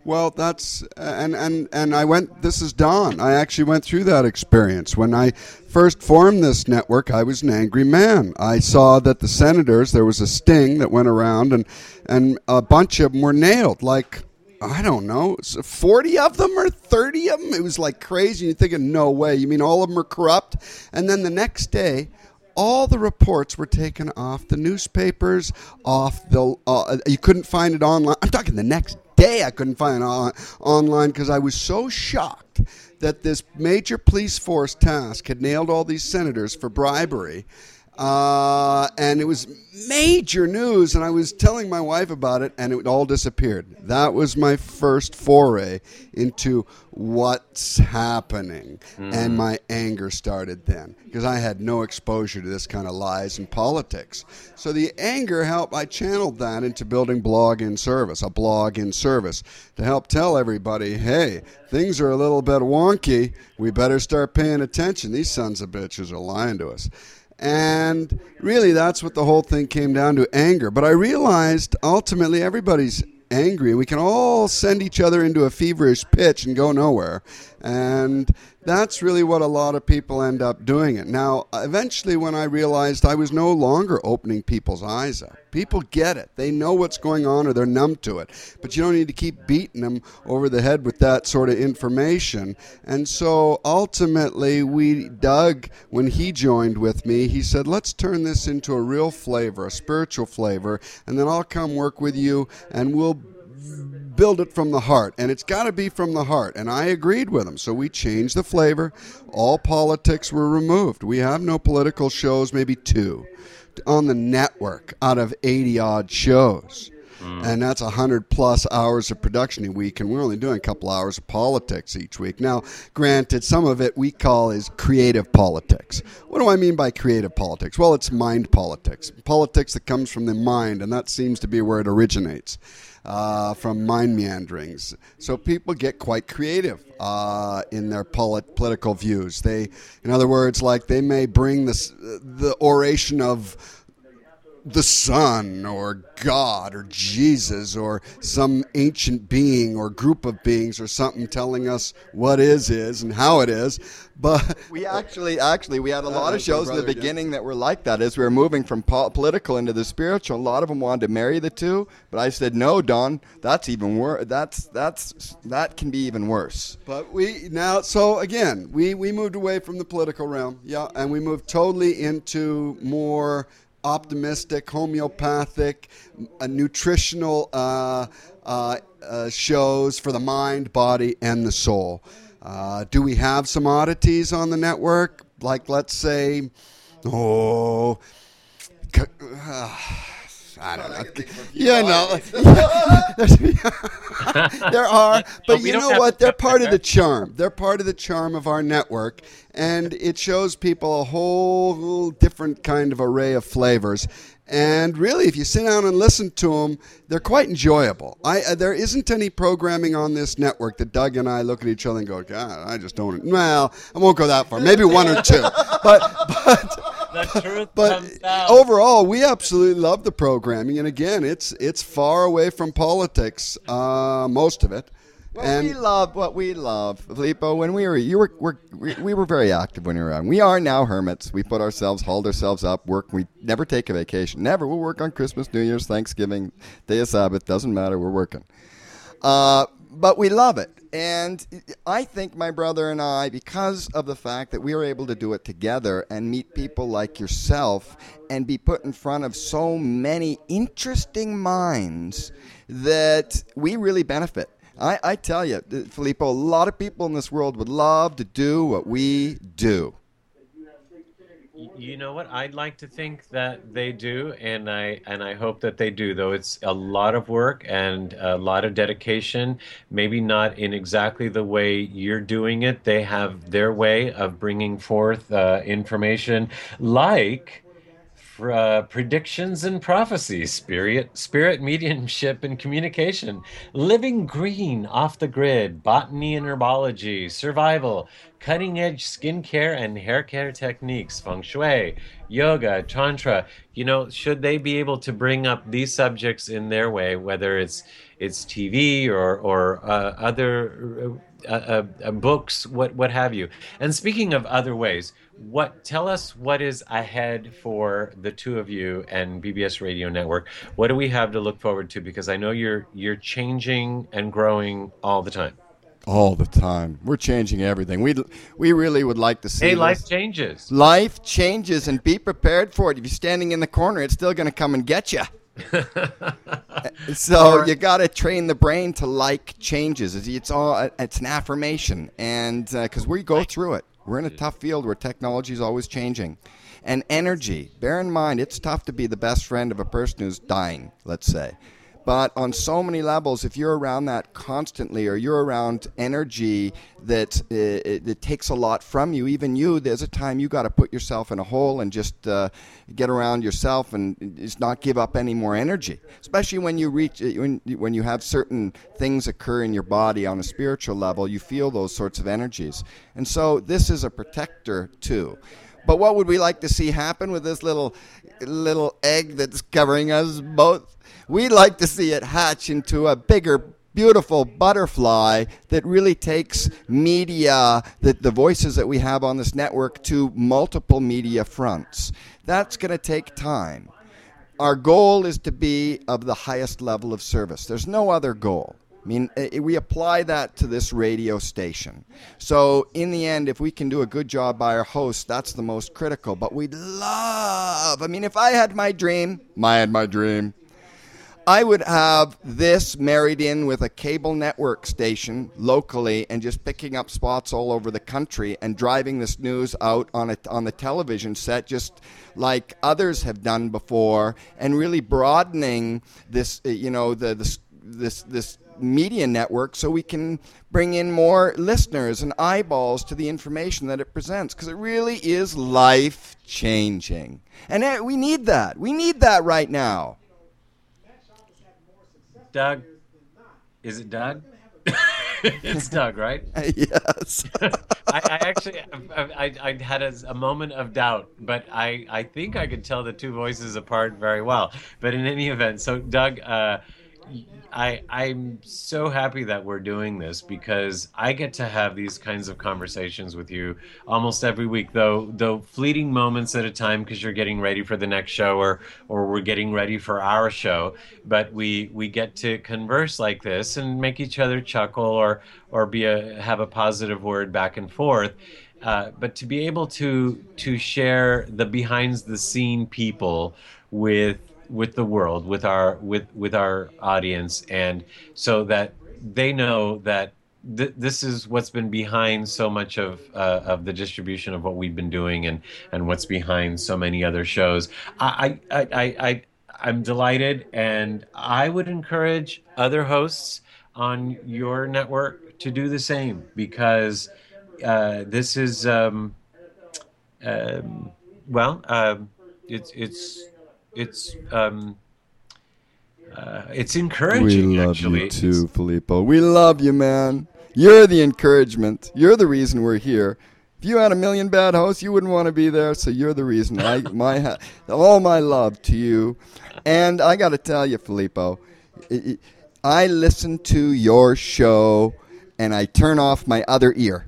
Well, that's and and and I went. This is Don. I actually went through that experience when I first formed this network. I was an angry man. I saw that the senators, there was a sting that went around, and and a bunch of them were nailed. Like, I don't know, forty of them or thirty of them. It was like crazy. You're thinking, no way. You mean all of them are corrupt? And then the next day, all the reports were taken off the newspapers, off the. Uh, you couldn't find it online. I'm talking the next day. I couldn't find it on, online because I was so shocked that this major police force task had nailed all these senators for bribery. Uh, and it was major news, and I was telling my wife about it, and it all disappeared. That was my first foray into what's happening, mm. and my anger started then, because I had no exposure to this kind of lies in politics. So the anger helped, I channeled that into building blog in service, a blog in service, to help tell everybody, hey, things are a little bit wonky, we better start paying attention. These sons of bitches are lying to us. And really, that's what the whole thing came down to, anger. But I realized ultimately everybody's angry, and we can all send each other into a feverish pitch and go nowhere. And that's really what a lot of people end up doing it. Now, eventually when I realized I was no longer opening people's eyes up. People get it. They know what's going on, or they're numb to it. But you don't need to keep beating them over the head with that sort of information. And so ultimately, we, Doug, when he joined with me, he said, let's turn this into a real flavor, a spiritual flavor, and then I'll come work with you, and we'll build it from the heart, and it's got to be from the heart. And I agreed with him, so we changed the flavor. All politics were removed. We have no political shows, maybe two on the network out of eighty odd shows, mm. and that's one hundred plus hours of production a week, and we're only doing a couple hours of politics each week. Now, granted, some of it we call is creative politics. What do I mean by creative politics? Well, it's mind politics, politics that comes from the mind, and that seems to be where it originates. Uh, from mind meanderings. So people get quite creative uh, in their polit- political views. They, in other words, like they may bring this, the oration of the sun or God or Jesus or some ancient being or group of beings or something telling us what is is and how it is. But we actually, actually, we had a lot Uh, of shows in the brother, yeah. beginning that were like that. As we were moving from po- political into the spiritual, a lot of them wanted to marry the two. But I said, no, Don, that's even worse. That's that's that can be even worse. But we now, so again, we, we moved away from the political realm, yeah, and we moved totally into more optimistic, homeopathic, uh, nutritional uh, uh, uh, shows for the mind, body, and the soul. Uh, do we have some oddities on the network? Like, let's say, oh, uh, I don't know. Yeah, no. There are, but you know what? They're part of the charm. They're part of the charm of our network, and it shows people a whole different kind of array of flavors. And really, if you sit down and listen to them, they're quite enjoyable. I uh, there isn't any programming on this network that Doug and I look at each other and go, God, I just don't. Well, I won't go that far. Maybe one or two, but but. The truth But comes out. overall, we absolutely love the programming, and again, it's it's far away from politics, uh, most of it. What and we love, what we love, Filippo. When we were, you were, were we, we were very active when you were around. We are now hermits. We put ourselves, hauled ourselves up, work. We never take a vacation. Never. We'll work on Christmas, New Year's, Thanksgiving, day of Sabbath. Doesn't matter. We're working. Uh, but we love it. And I think my brother and I, because of the fact that we were able to do it together and meet people like yourself and be put in front of so many interesting minds, that we really benefit. I, I tell you, Filippo, a lot of people in this world would love to do what we do. You know what? I'd like to think that they do, and I and I hope that they do. Though it's a lot of work and a lot of dedication. Maybe not in exactly the way you're doing it. They have their way of bringing forth uh, information, like uh, predictions and prophecies, spirit, spirit mediumship and communication, living green, off the grid, botany and herbology, survival, cutting-edge skincare and hair care techniques, feng shui, yoga, tantra. You know, should they be able to bring up these subjects in their way, whether it's it's T V or or uh, other uh, uh, uh, books, what what have you. And speaking of other ways, what tell us what is ahead for the two of you and B B S Radio Network? What do we have to look forward to? Because I know you're you're changing and growing all the time. All the time. We're changing everything. We we really would like to see Hey, this. life changes. Life changes, and be prepared for it. If you're standing in the corner, it's still going to come and get you. So you got to train the brain to like changes. It's, it's all it's an affirmation, and because uh, we go through it, we're in a tough field where technology is always changing, and energy. Bear in mind, it's tough to be the best friend of a person who's dying. Let's say. But on so many levels, if you're around that constantly, or you're around energy that uh, it, it takes a lot from you, even you, there's a time you got to put yourself in a hole and just uh, get around yourself and just not give up any more energy. Especially when you reach, when when you have certain things occur in your body on a spiritual level, you feel those sorts of energies. And so this is a protector too. But what would we like to see happen with this little little egg that's covering us both? We'd like to see it hatch into a bigger, beautiful butterfly that really takes media, the, the voices that we have on this network, to multiple media fronts. That's going to take time. Our goal is to be of the highest level of service. There's no other goal. I mean, we apply that to this radio station. So in the end, if we can do a good job by our hosts, that's the most critical. But we'd love, I mean, if I had my dream, I had my dream, I would have this married in with a cable network station locally and just picking up spots all over the country and driving this news out on a, on the television set just like others have done before, and really broadening this, you know, the this this this media network so we can bring in more listeners and eyeballs to the information that it presents, because it really is life-changing. And we need that. We need that right now. Doug, is it Doug? It's Doug, right? Yes. I, I actually, I, I, I had a, a moment of doubt, but I, I think I could tell the two voices apart very well. But in any event, so Doug, uh, I, I'm so happy that we're doing this, because I get to have these kinds of conversations with you almost every week, though though fleeting moments at a time, because you're getting ready for the next show, or or we're getting ready for our show. But we we get to converse like this and make each other chuckle, or or be a have a positive word back and forth. Uh, but to be able to to share the behind the scene people with with the world, with our with with our audience, and so that they know that th- this is what's been behind so much of uh, of the distribution of what we've been doing, and and what's behind so many other shows. I I I, I I'm delighted, and I would encourage other hosts on your network to do the same, because uh, this is um, um, well, uh, it's it's. It's um, uh, it's encouraging. We love actually. you too, Filippo. We love you, man. You're the encouragement. You're the reason we're here. If you had a million bad hosts, you wouldn't want to be there. So you're the reason. I my ha- all my love to you. And I got to tell you, Filippo, I listen to your show and I turn off my other ear.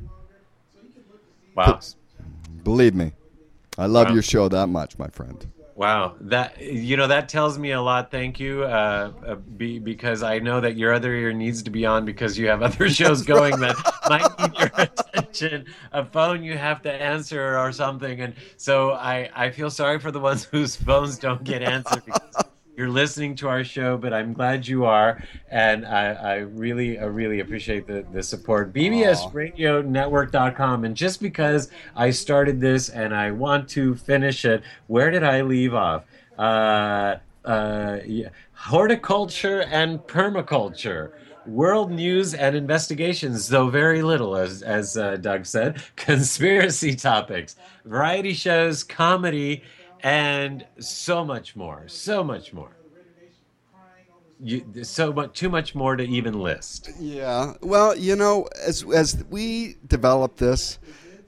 Wow. Believe me, I love Wow. your show that much, my friend. Wow, that you know that tells me a lot. Thank you, uh, uh, be, because I know that your other ear needs to be on, because you have other shows going that might need your attention. A phone you have to answer or something, and so I, I feel sorry for the ones whose phones don't get answered, because you're listening to our show. But I'm glad you are, and I, I really I really appreciate the, the support. B B S radio network dot com, and just because I started this and I want to finish it, where did I leave off? Uh, uh, yeah. Horticulture and permaculture. World news and investigations, though very little, as as uh, Doug said. Conspiracy topics, variety shows, comedy, and so much more, so much more. You, so much, too much more to even list. Yeah. Well, you know, as as we develop this,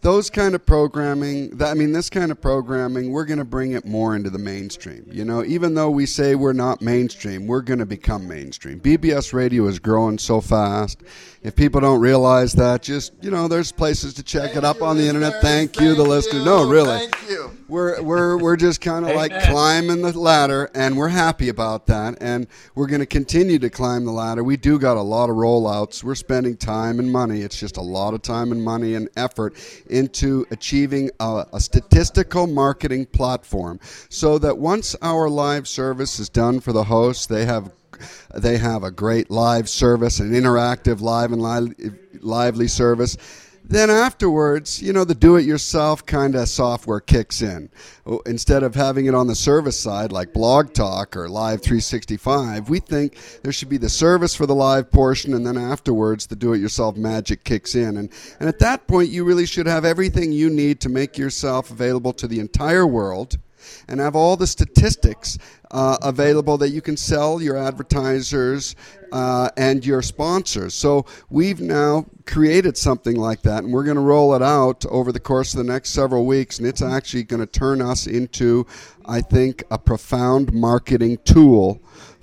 those kind of programming, that, I mean, this kind of programming, we're going to bring it more into the mainstream. You know, even though we say we're not mainstream, we're going to become mainstream. B B S Radio is growing so fast. If people don't realize that, just, you know, there's places to check Thank it up you, on the internet. listeners. Thank you, the Thank listener. you. No, really. Thank you. We're we're we're just kind of like climbing the ladder, and we're happy about that. And we're going to continue to climb the ladder. We do got a lot of rollouts. We're spending time and money. It's just a lot of time and money and effort into achieving a, a statistical marketing platform, so that once our live service is done for the hosts, they have they have a great live service, an interactive, live and li- lively service. Then afterwards, you know, the do-it-yourself kind of software kicks in. Instead of having it on the service side like Blog Talk or Live three sixty-five, we think there should be the service for the live portion, and then afterwards the do-it-yourself magic kicks in. And, and at that point, you really should have everything you need to make yourself available to the entire world, and have all the statistics uh, available that you can sell your advertisers uh, and your sponsors. So we've now created something like that, and we're going to roll it out over the course of the next several weeks, and it's actually going to turn us into, I think, a profound marketing tool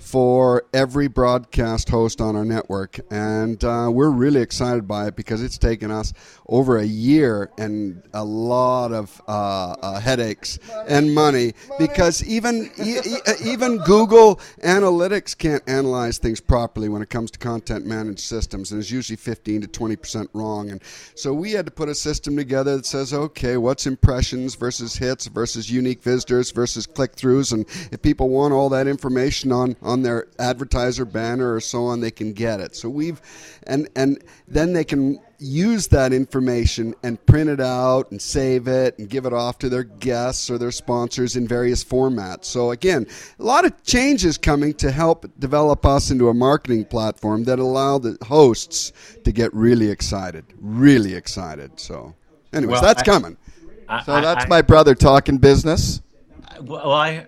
for every broadcast host on our network. And uh, we're really excited by it because it's taken us over a year and a lot of uh, uh, headaches and money, because even e- e- even Google Analytics can't analyze things properly when it comes to content managed systems, and it's usually fifteen to twenty percent wrong. And so we had to put a system together that says, okay, what's impressions versus hits versus unique visitors versus click-throughs, and if people want all that information on on their advertiser banner or so on, they can get it. So we've, and and then they can use that information and print it out and save it and give it off to their guests or their sponsors in various formats. So again, a lot of changes coming to help develop us into a marketing platform that allow the hosts to get really excited, really excited. So anyways, Well, that's I- coming. I, So that's I, my brother talking business. Well, I,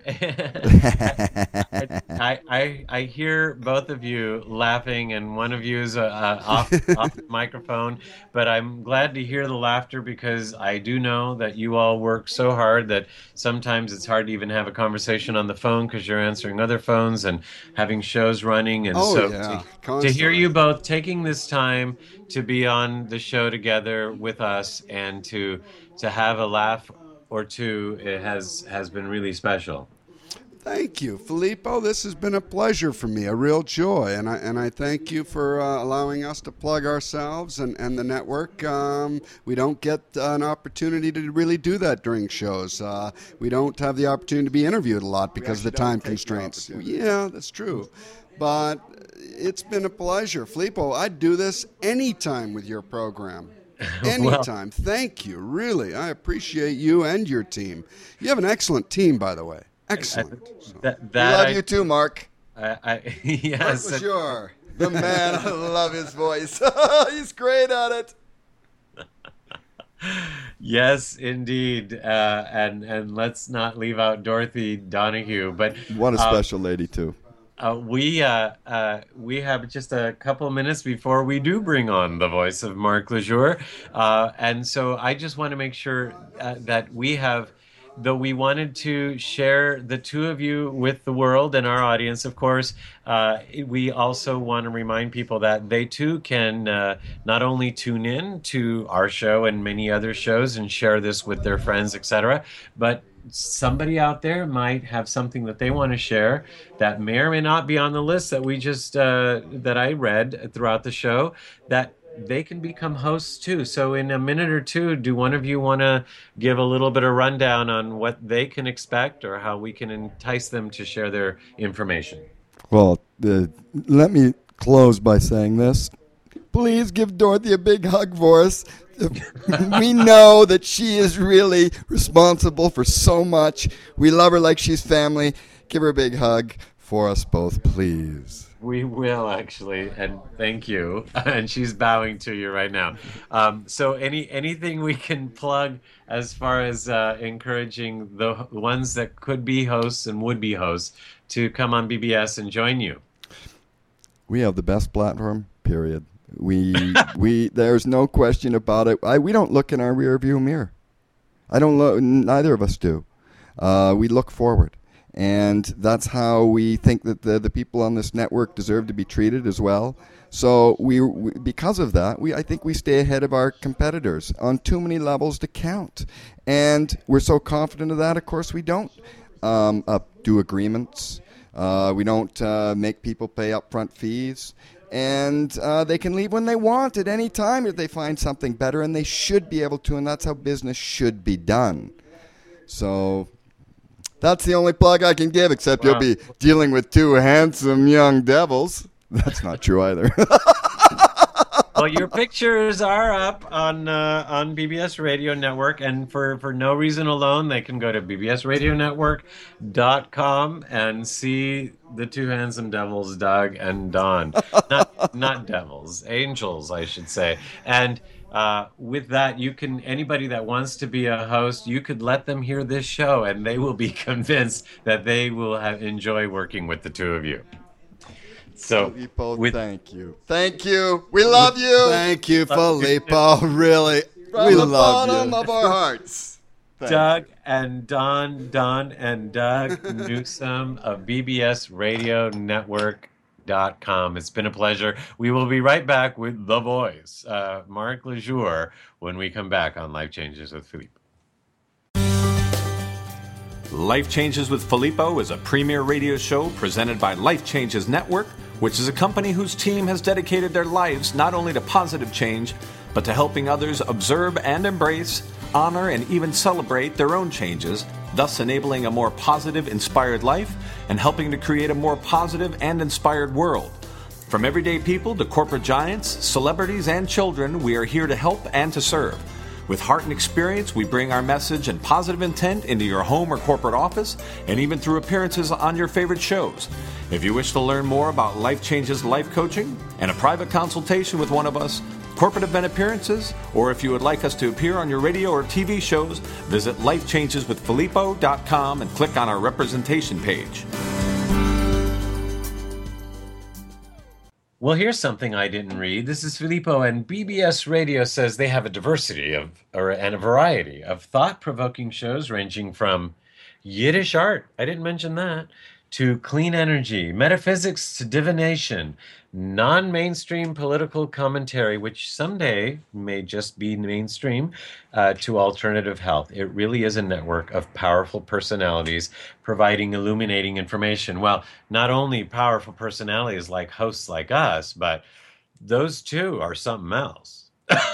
I, I, I hear both of you laughing, and one of you is uh, uh, off, off the microphone. But I'm glad to hear the laughter, because I do know that you all work so hard that sometimes it's hard to even have a conversation on the phone because you're answering other phones and having shows running. And Oh, so yeah, to, to constantly. hear you both taking this time to be on the show together with us and to to have a laugh or two, it has has been really special. Thank you, Filippo. This has been a pleasure for me, a real joy, and I and I thank you for uh, allowing us to plug ourselves and, and the network. Um, we don't get uh, an opportunity to really do that during shows. Uh, we don't have the opportunity to be interviewed a lot because of the time constraints. Yeah, that's true. But it's been a pleasure, Filippo. I'd do this anytime with your program. Anytime. Thank you. Really, I appreciate you and your team. You have an excellent team, by the way. Excellent. So. That, We that love I, you too, Mark. I, I, yes, For sure. The man, I love his voice. He's great at it. yes, indeed. Uh, and and let's not leave out Dorothy Donahue. But What a uh, special lady, too. Uh, we uh, uh, we have just a couple of minutes before we do bring on the voice of Mark Lejour, uh, and so I just want to make sure uh, that we have, though we wanted to share the two of you with the world and our audience, of course, uh, we also want to remind people that they too can uh, not only tune in to our show and many other shows and share this with their friends, et cetera, but somebody out there might have something that they want to share that may or may not be on the list that we just uh, that I read throughout the show, that they can become hosts too. So in a minute or two, do one of you want to give a little bit of rundown on what they can expect or how we can entice them to share their information? Well, uh, let me close by saying this. Please give Dorothy a big hug for us. We know that she is really responsible for so much. We love her like she's family. Give her a big hug for us both, please. We will, actually, and thank you. And she's bowing to you right now. Um, so any anything we can plug as far as uh, encouraging the ones that could be hosts and would be hosts to come on B B S and join you? We have the best platform, period. We we there's no question about it. I, we don't look in our rear view mirror. I don't look. Neither of us do. Uh, we look forward, and that's how we think that the the people on this network deserve to be treated as well. So we, we because of that, we I think we stay ahead of our competitors on too many levels to count, and we're so confident of that. Of course, we don't um, uh, do agreements. Uh, we don't uh, make people pay upfront fees. And uh, they can leave when they want at any time if they find something better, and they should be able to, and that's how business should be done. So that's the only plug I can give, except Wow. you'll be dealing with two handsome young devils. That's not true either. Well, your pictures are up on uh, on B B S Radio Network, and for, for no reason alone, they can go to b b s radio network dot com and see the two handsome devils, Doug and Don. Not not devils, angels, I should say. And uh, with that, you can anybody that wants to be a host, you could let them hear this show, and they will be convinced that they will have, enjoy working with the two of you. So, Filippo, with thank you. Thank you. We love you. Thank you, Filippo. Really, From we the love bottom you. of our hearts. Thank Doug and Don, Don and Doug Newsome of B B S Radio Network dot com. It's been a pleasure. We will be right back with The Voice, uh, Mark Lejour, when we come back on Life Changes with Philippe. Life Changes with Filippo is a premier radio show presented by Life Changes Network, which is a company whose team has dedicated their lives not only to positive change, but to helping others observe and embrace, honor, and even celebrate their own changes, thus enabling a more positive, inspired life and helping to create a more positive and inspired world. From everyday people to corporate giants, celebrities, and children, we are here to help and to serve. With heart and experience, we bring our message and positive intent into your home or corporate office, and even through appearances on your favorite shows. If you wish to learn more about Life Changes life coaching and a private consultation with one of us, corporate event appearances, or if you would like us to appear on your radio or T V shows, visit life changes with filippo dot com and click on our representation page. Well, here's something I didn't read. This is Filippo, and B B S Radio says they have a diversity of, or and a variety of thought-provoking shows ranging from Yiddish art, I didn't mention that, to clean energy, metaphysics to divination, non-mainstream political commentary, which someday may just be mainstream, uh, to alternative health. It really is a network of powerful personalities providing illuminating information. Well, not only powerful personalities like hosts like us, but those two are something else.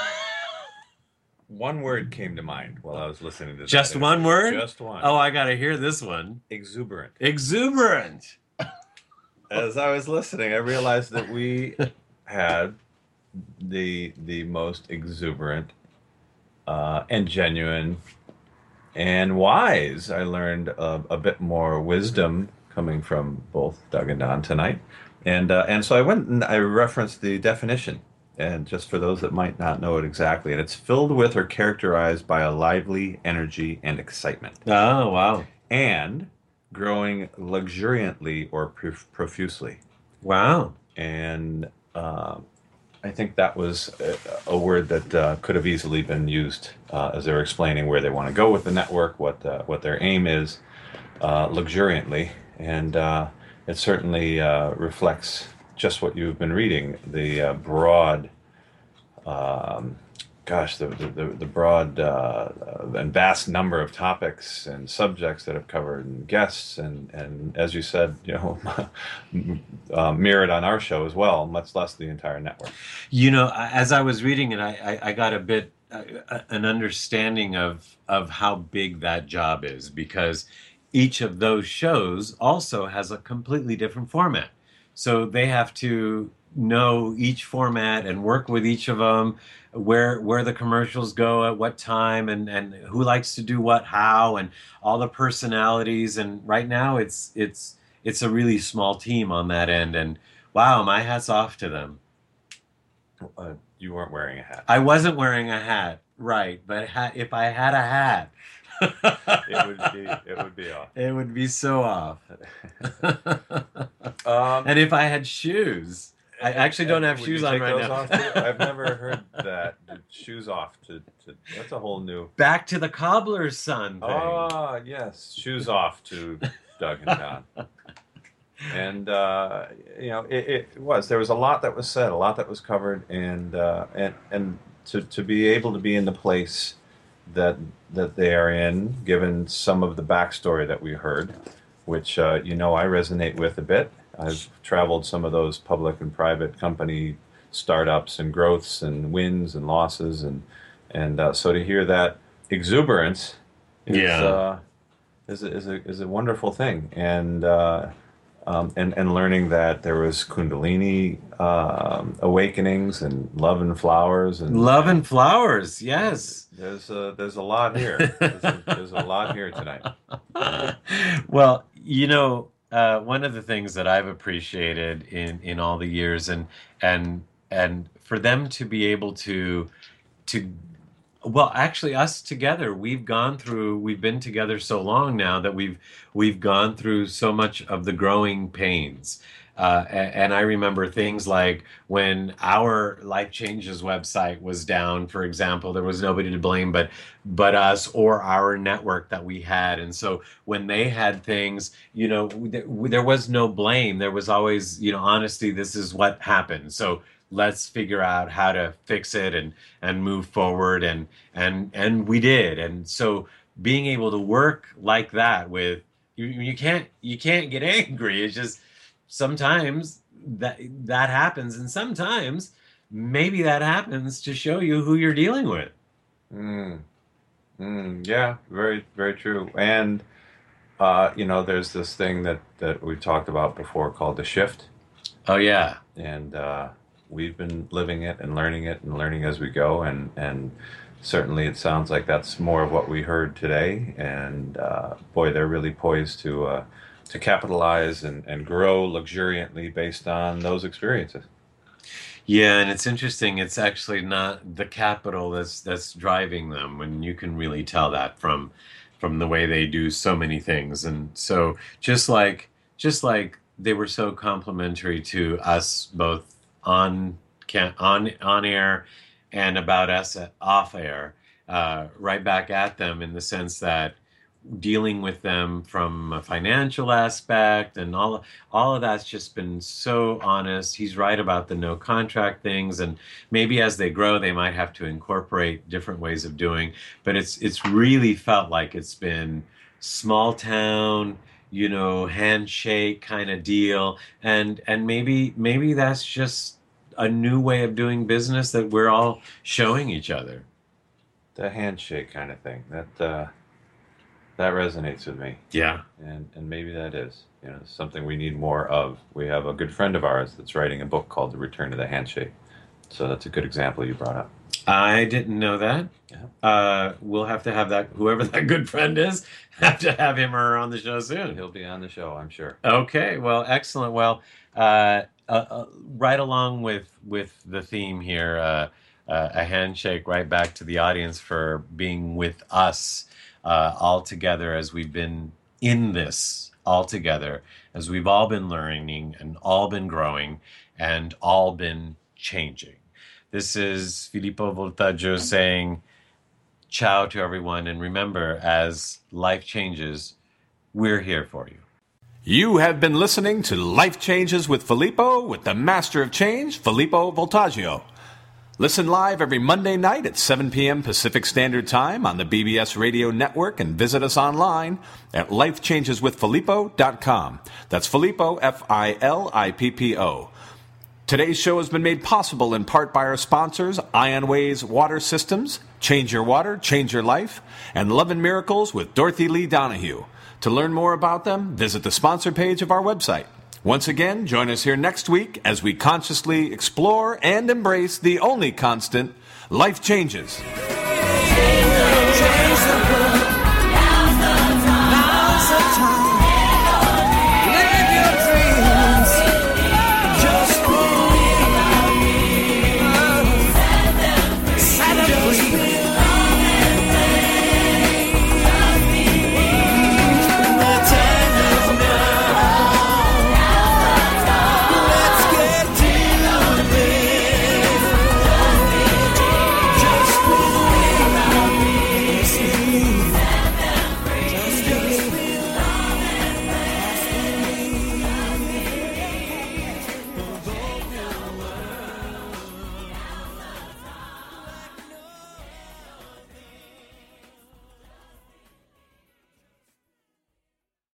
One word came to mind while I was listening to that. Just one word? Just one. Oh, I got to hear this one. Exuberant. Exuberant. As I was listening, I realized that we had the the most exuberant uh, and genuine and wise. I learned a, a bit more wisdom coming from both Doug and Don tonight, and uh, and so I went and I referenced the definition. And just for those that might not know it exactly, and it's filled with or characterized by a lively energy and excitement. Oh, wow. And growing luxuriantly or prof- profusely. Wow. And uh, I think that was a, a word that uh, could have easily been used uh, as they were explaining where they want to go with the network, what uh, what their aim is, uh, luxuriantly. And uh, it certainly uh, reflects just what you've been reading, the uh, broad, um, gosh, the the, the broad uh, and vast number of topics and subjects that have covered, and guests, and, and as you said, you know, uh, mirrored on our show as well, much less the entire network. You know, as I was reading it, I, I, I got a bit, uh, an understanding of, of how big that job is, because each of those shows also has a completely different format. So they have to know each format and work with each of them, where where the commercials go at what time, and, and who likes to do what, how, and all the personalities. And right now it's it's it's a really small team on that end. And wow, my hat's off to them. Uh, you weren't wearing a hat. I wasn't wearing a hat, right? But ha- if I had a hat, it would be it would be off. It would be so off. Um, And if I had shoes, I actually don't have Would shoes you on take right those now. off too? I've never heard that. The shoes off to, to that's a whole new. Back to the cobbler's son thing. Ah, yes, shoes off to Doug and Don. And uh, you know, it, it was there was a lot that was said, a lot that was covered, and uh, and and to to be able to be in the place that that they are in, given some of the backstory that we heard, which uh, you know I resonate with a bit. I've traveled some of those public and private company startups and growths and wins and losses, and and uh, so to hear that exuberance is Yeah. uh, is a, is a is a wonderful thing, and. Uh, Um, and, and learning that there was Kundalini um, awakenings and love and flowers and Love and flowers, yes. there's a, there's a lot here. There's a, there's a lot here tonight. Well, you know, uh, one of the things that I've appreciated in, in all the years, and and and for them to be able to to well, actually, us together, we've gone through. We've been together so long now that we've we've gone through so much of the growing pains. Uh, a- and I remember things like when our Life Changes website was down, for example, there was nobody to blame but but us or our network that we had. And so when they had things, you know, th- there was no blame. There was always, you know, honesty. This is what happened. So let's figure out how to fix it and and move forward, and and and we did. And so being able to work like that with you, you can't you can't get angry. It's just sometimes that that happens, and sometimes maybe that happens to show you who you're dealing with. Mm. Mm, yeah, very very true. And uh, you know, there's this thing that that we've talked about before called the shift, Oh yeah. and uh, we've been living it and learning it and learning as we go, and and certainly it sounds like that's more of what we heard today. And uh, boy, they're really poised to uh, to capitalize and, and grow luxuriantly based on those experiences. Yeah, and it's interesting. It's actually not the capital that's that's driving them, and you can really tell that from from the way they do so many things. And so just like just like they were so complimentary to us both on can on on air and about us at off air, uh, right back at them in the sense that dealing with them from a financial aspect and all all of that's just been so honest. He's right about the no contract things, and maybe as they grow they might have to incorporate different ways of doing, but it's it's really felt like it's been small town, you know, handshake kind of deal, and and maybe maybe that's just a new way of doing business that we're all showing each other. The handshake kind of thing, that uh, that resonates with me. Yeah. And and maybe that is, you know, something we need more of. We have a good friend of ours that's writing a book called The Return to the Handshake. So that's a good example you brought up. I didn't know that. Yeah. Uh, we'll have to have that, whoever that good friend is, have to have him or her on the show soon. He'll be on the show, I'm sure. Okay, well, excellent. Well, uh, uh, uh, right along with, with the theme here, uh, uh, a handshake right back to the audience for being with us uh, all together as we've been in this all together, as we've all been learning and all been growing and all been changing. This is Filippo Voltaggio saying ciao to everyone, and remember, as life changes, we're here for you. You have been listening to Life Changes with Filippo with the Master of Change, Filippo Voltaggio. Listen live every Monday night at seven p.m. Pacific Standard Time on the B B S Radio Network, and visit us online at life changes with filippo dot com. That's Filippo, F I L I P P O. Today's show has been made possible in part by our sponsors, Ionways Water Systems, Change Your Water, Change Your Life, and Love and Miracles with Dorothy Lee Donahue. To learn more about them, visit the sponsor page of our website. Once again, join us here next week as we consciously explore and embrace the only constant, life changes. Change the world.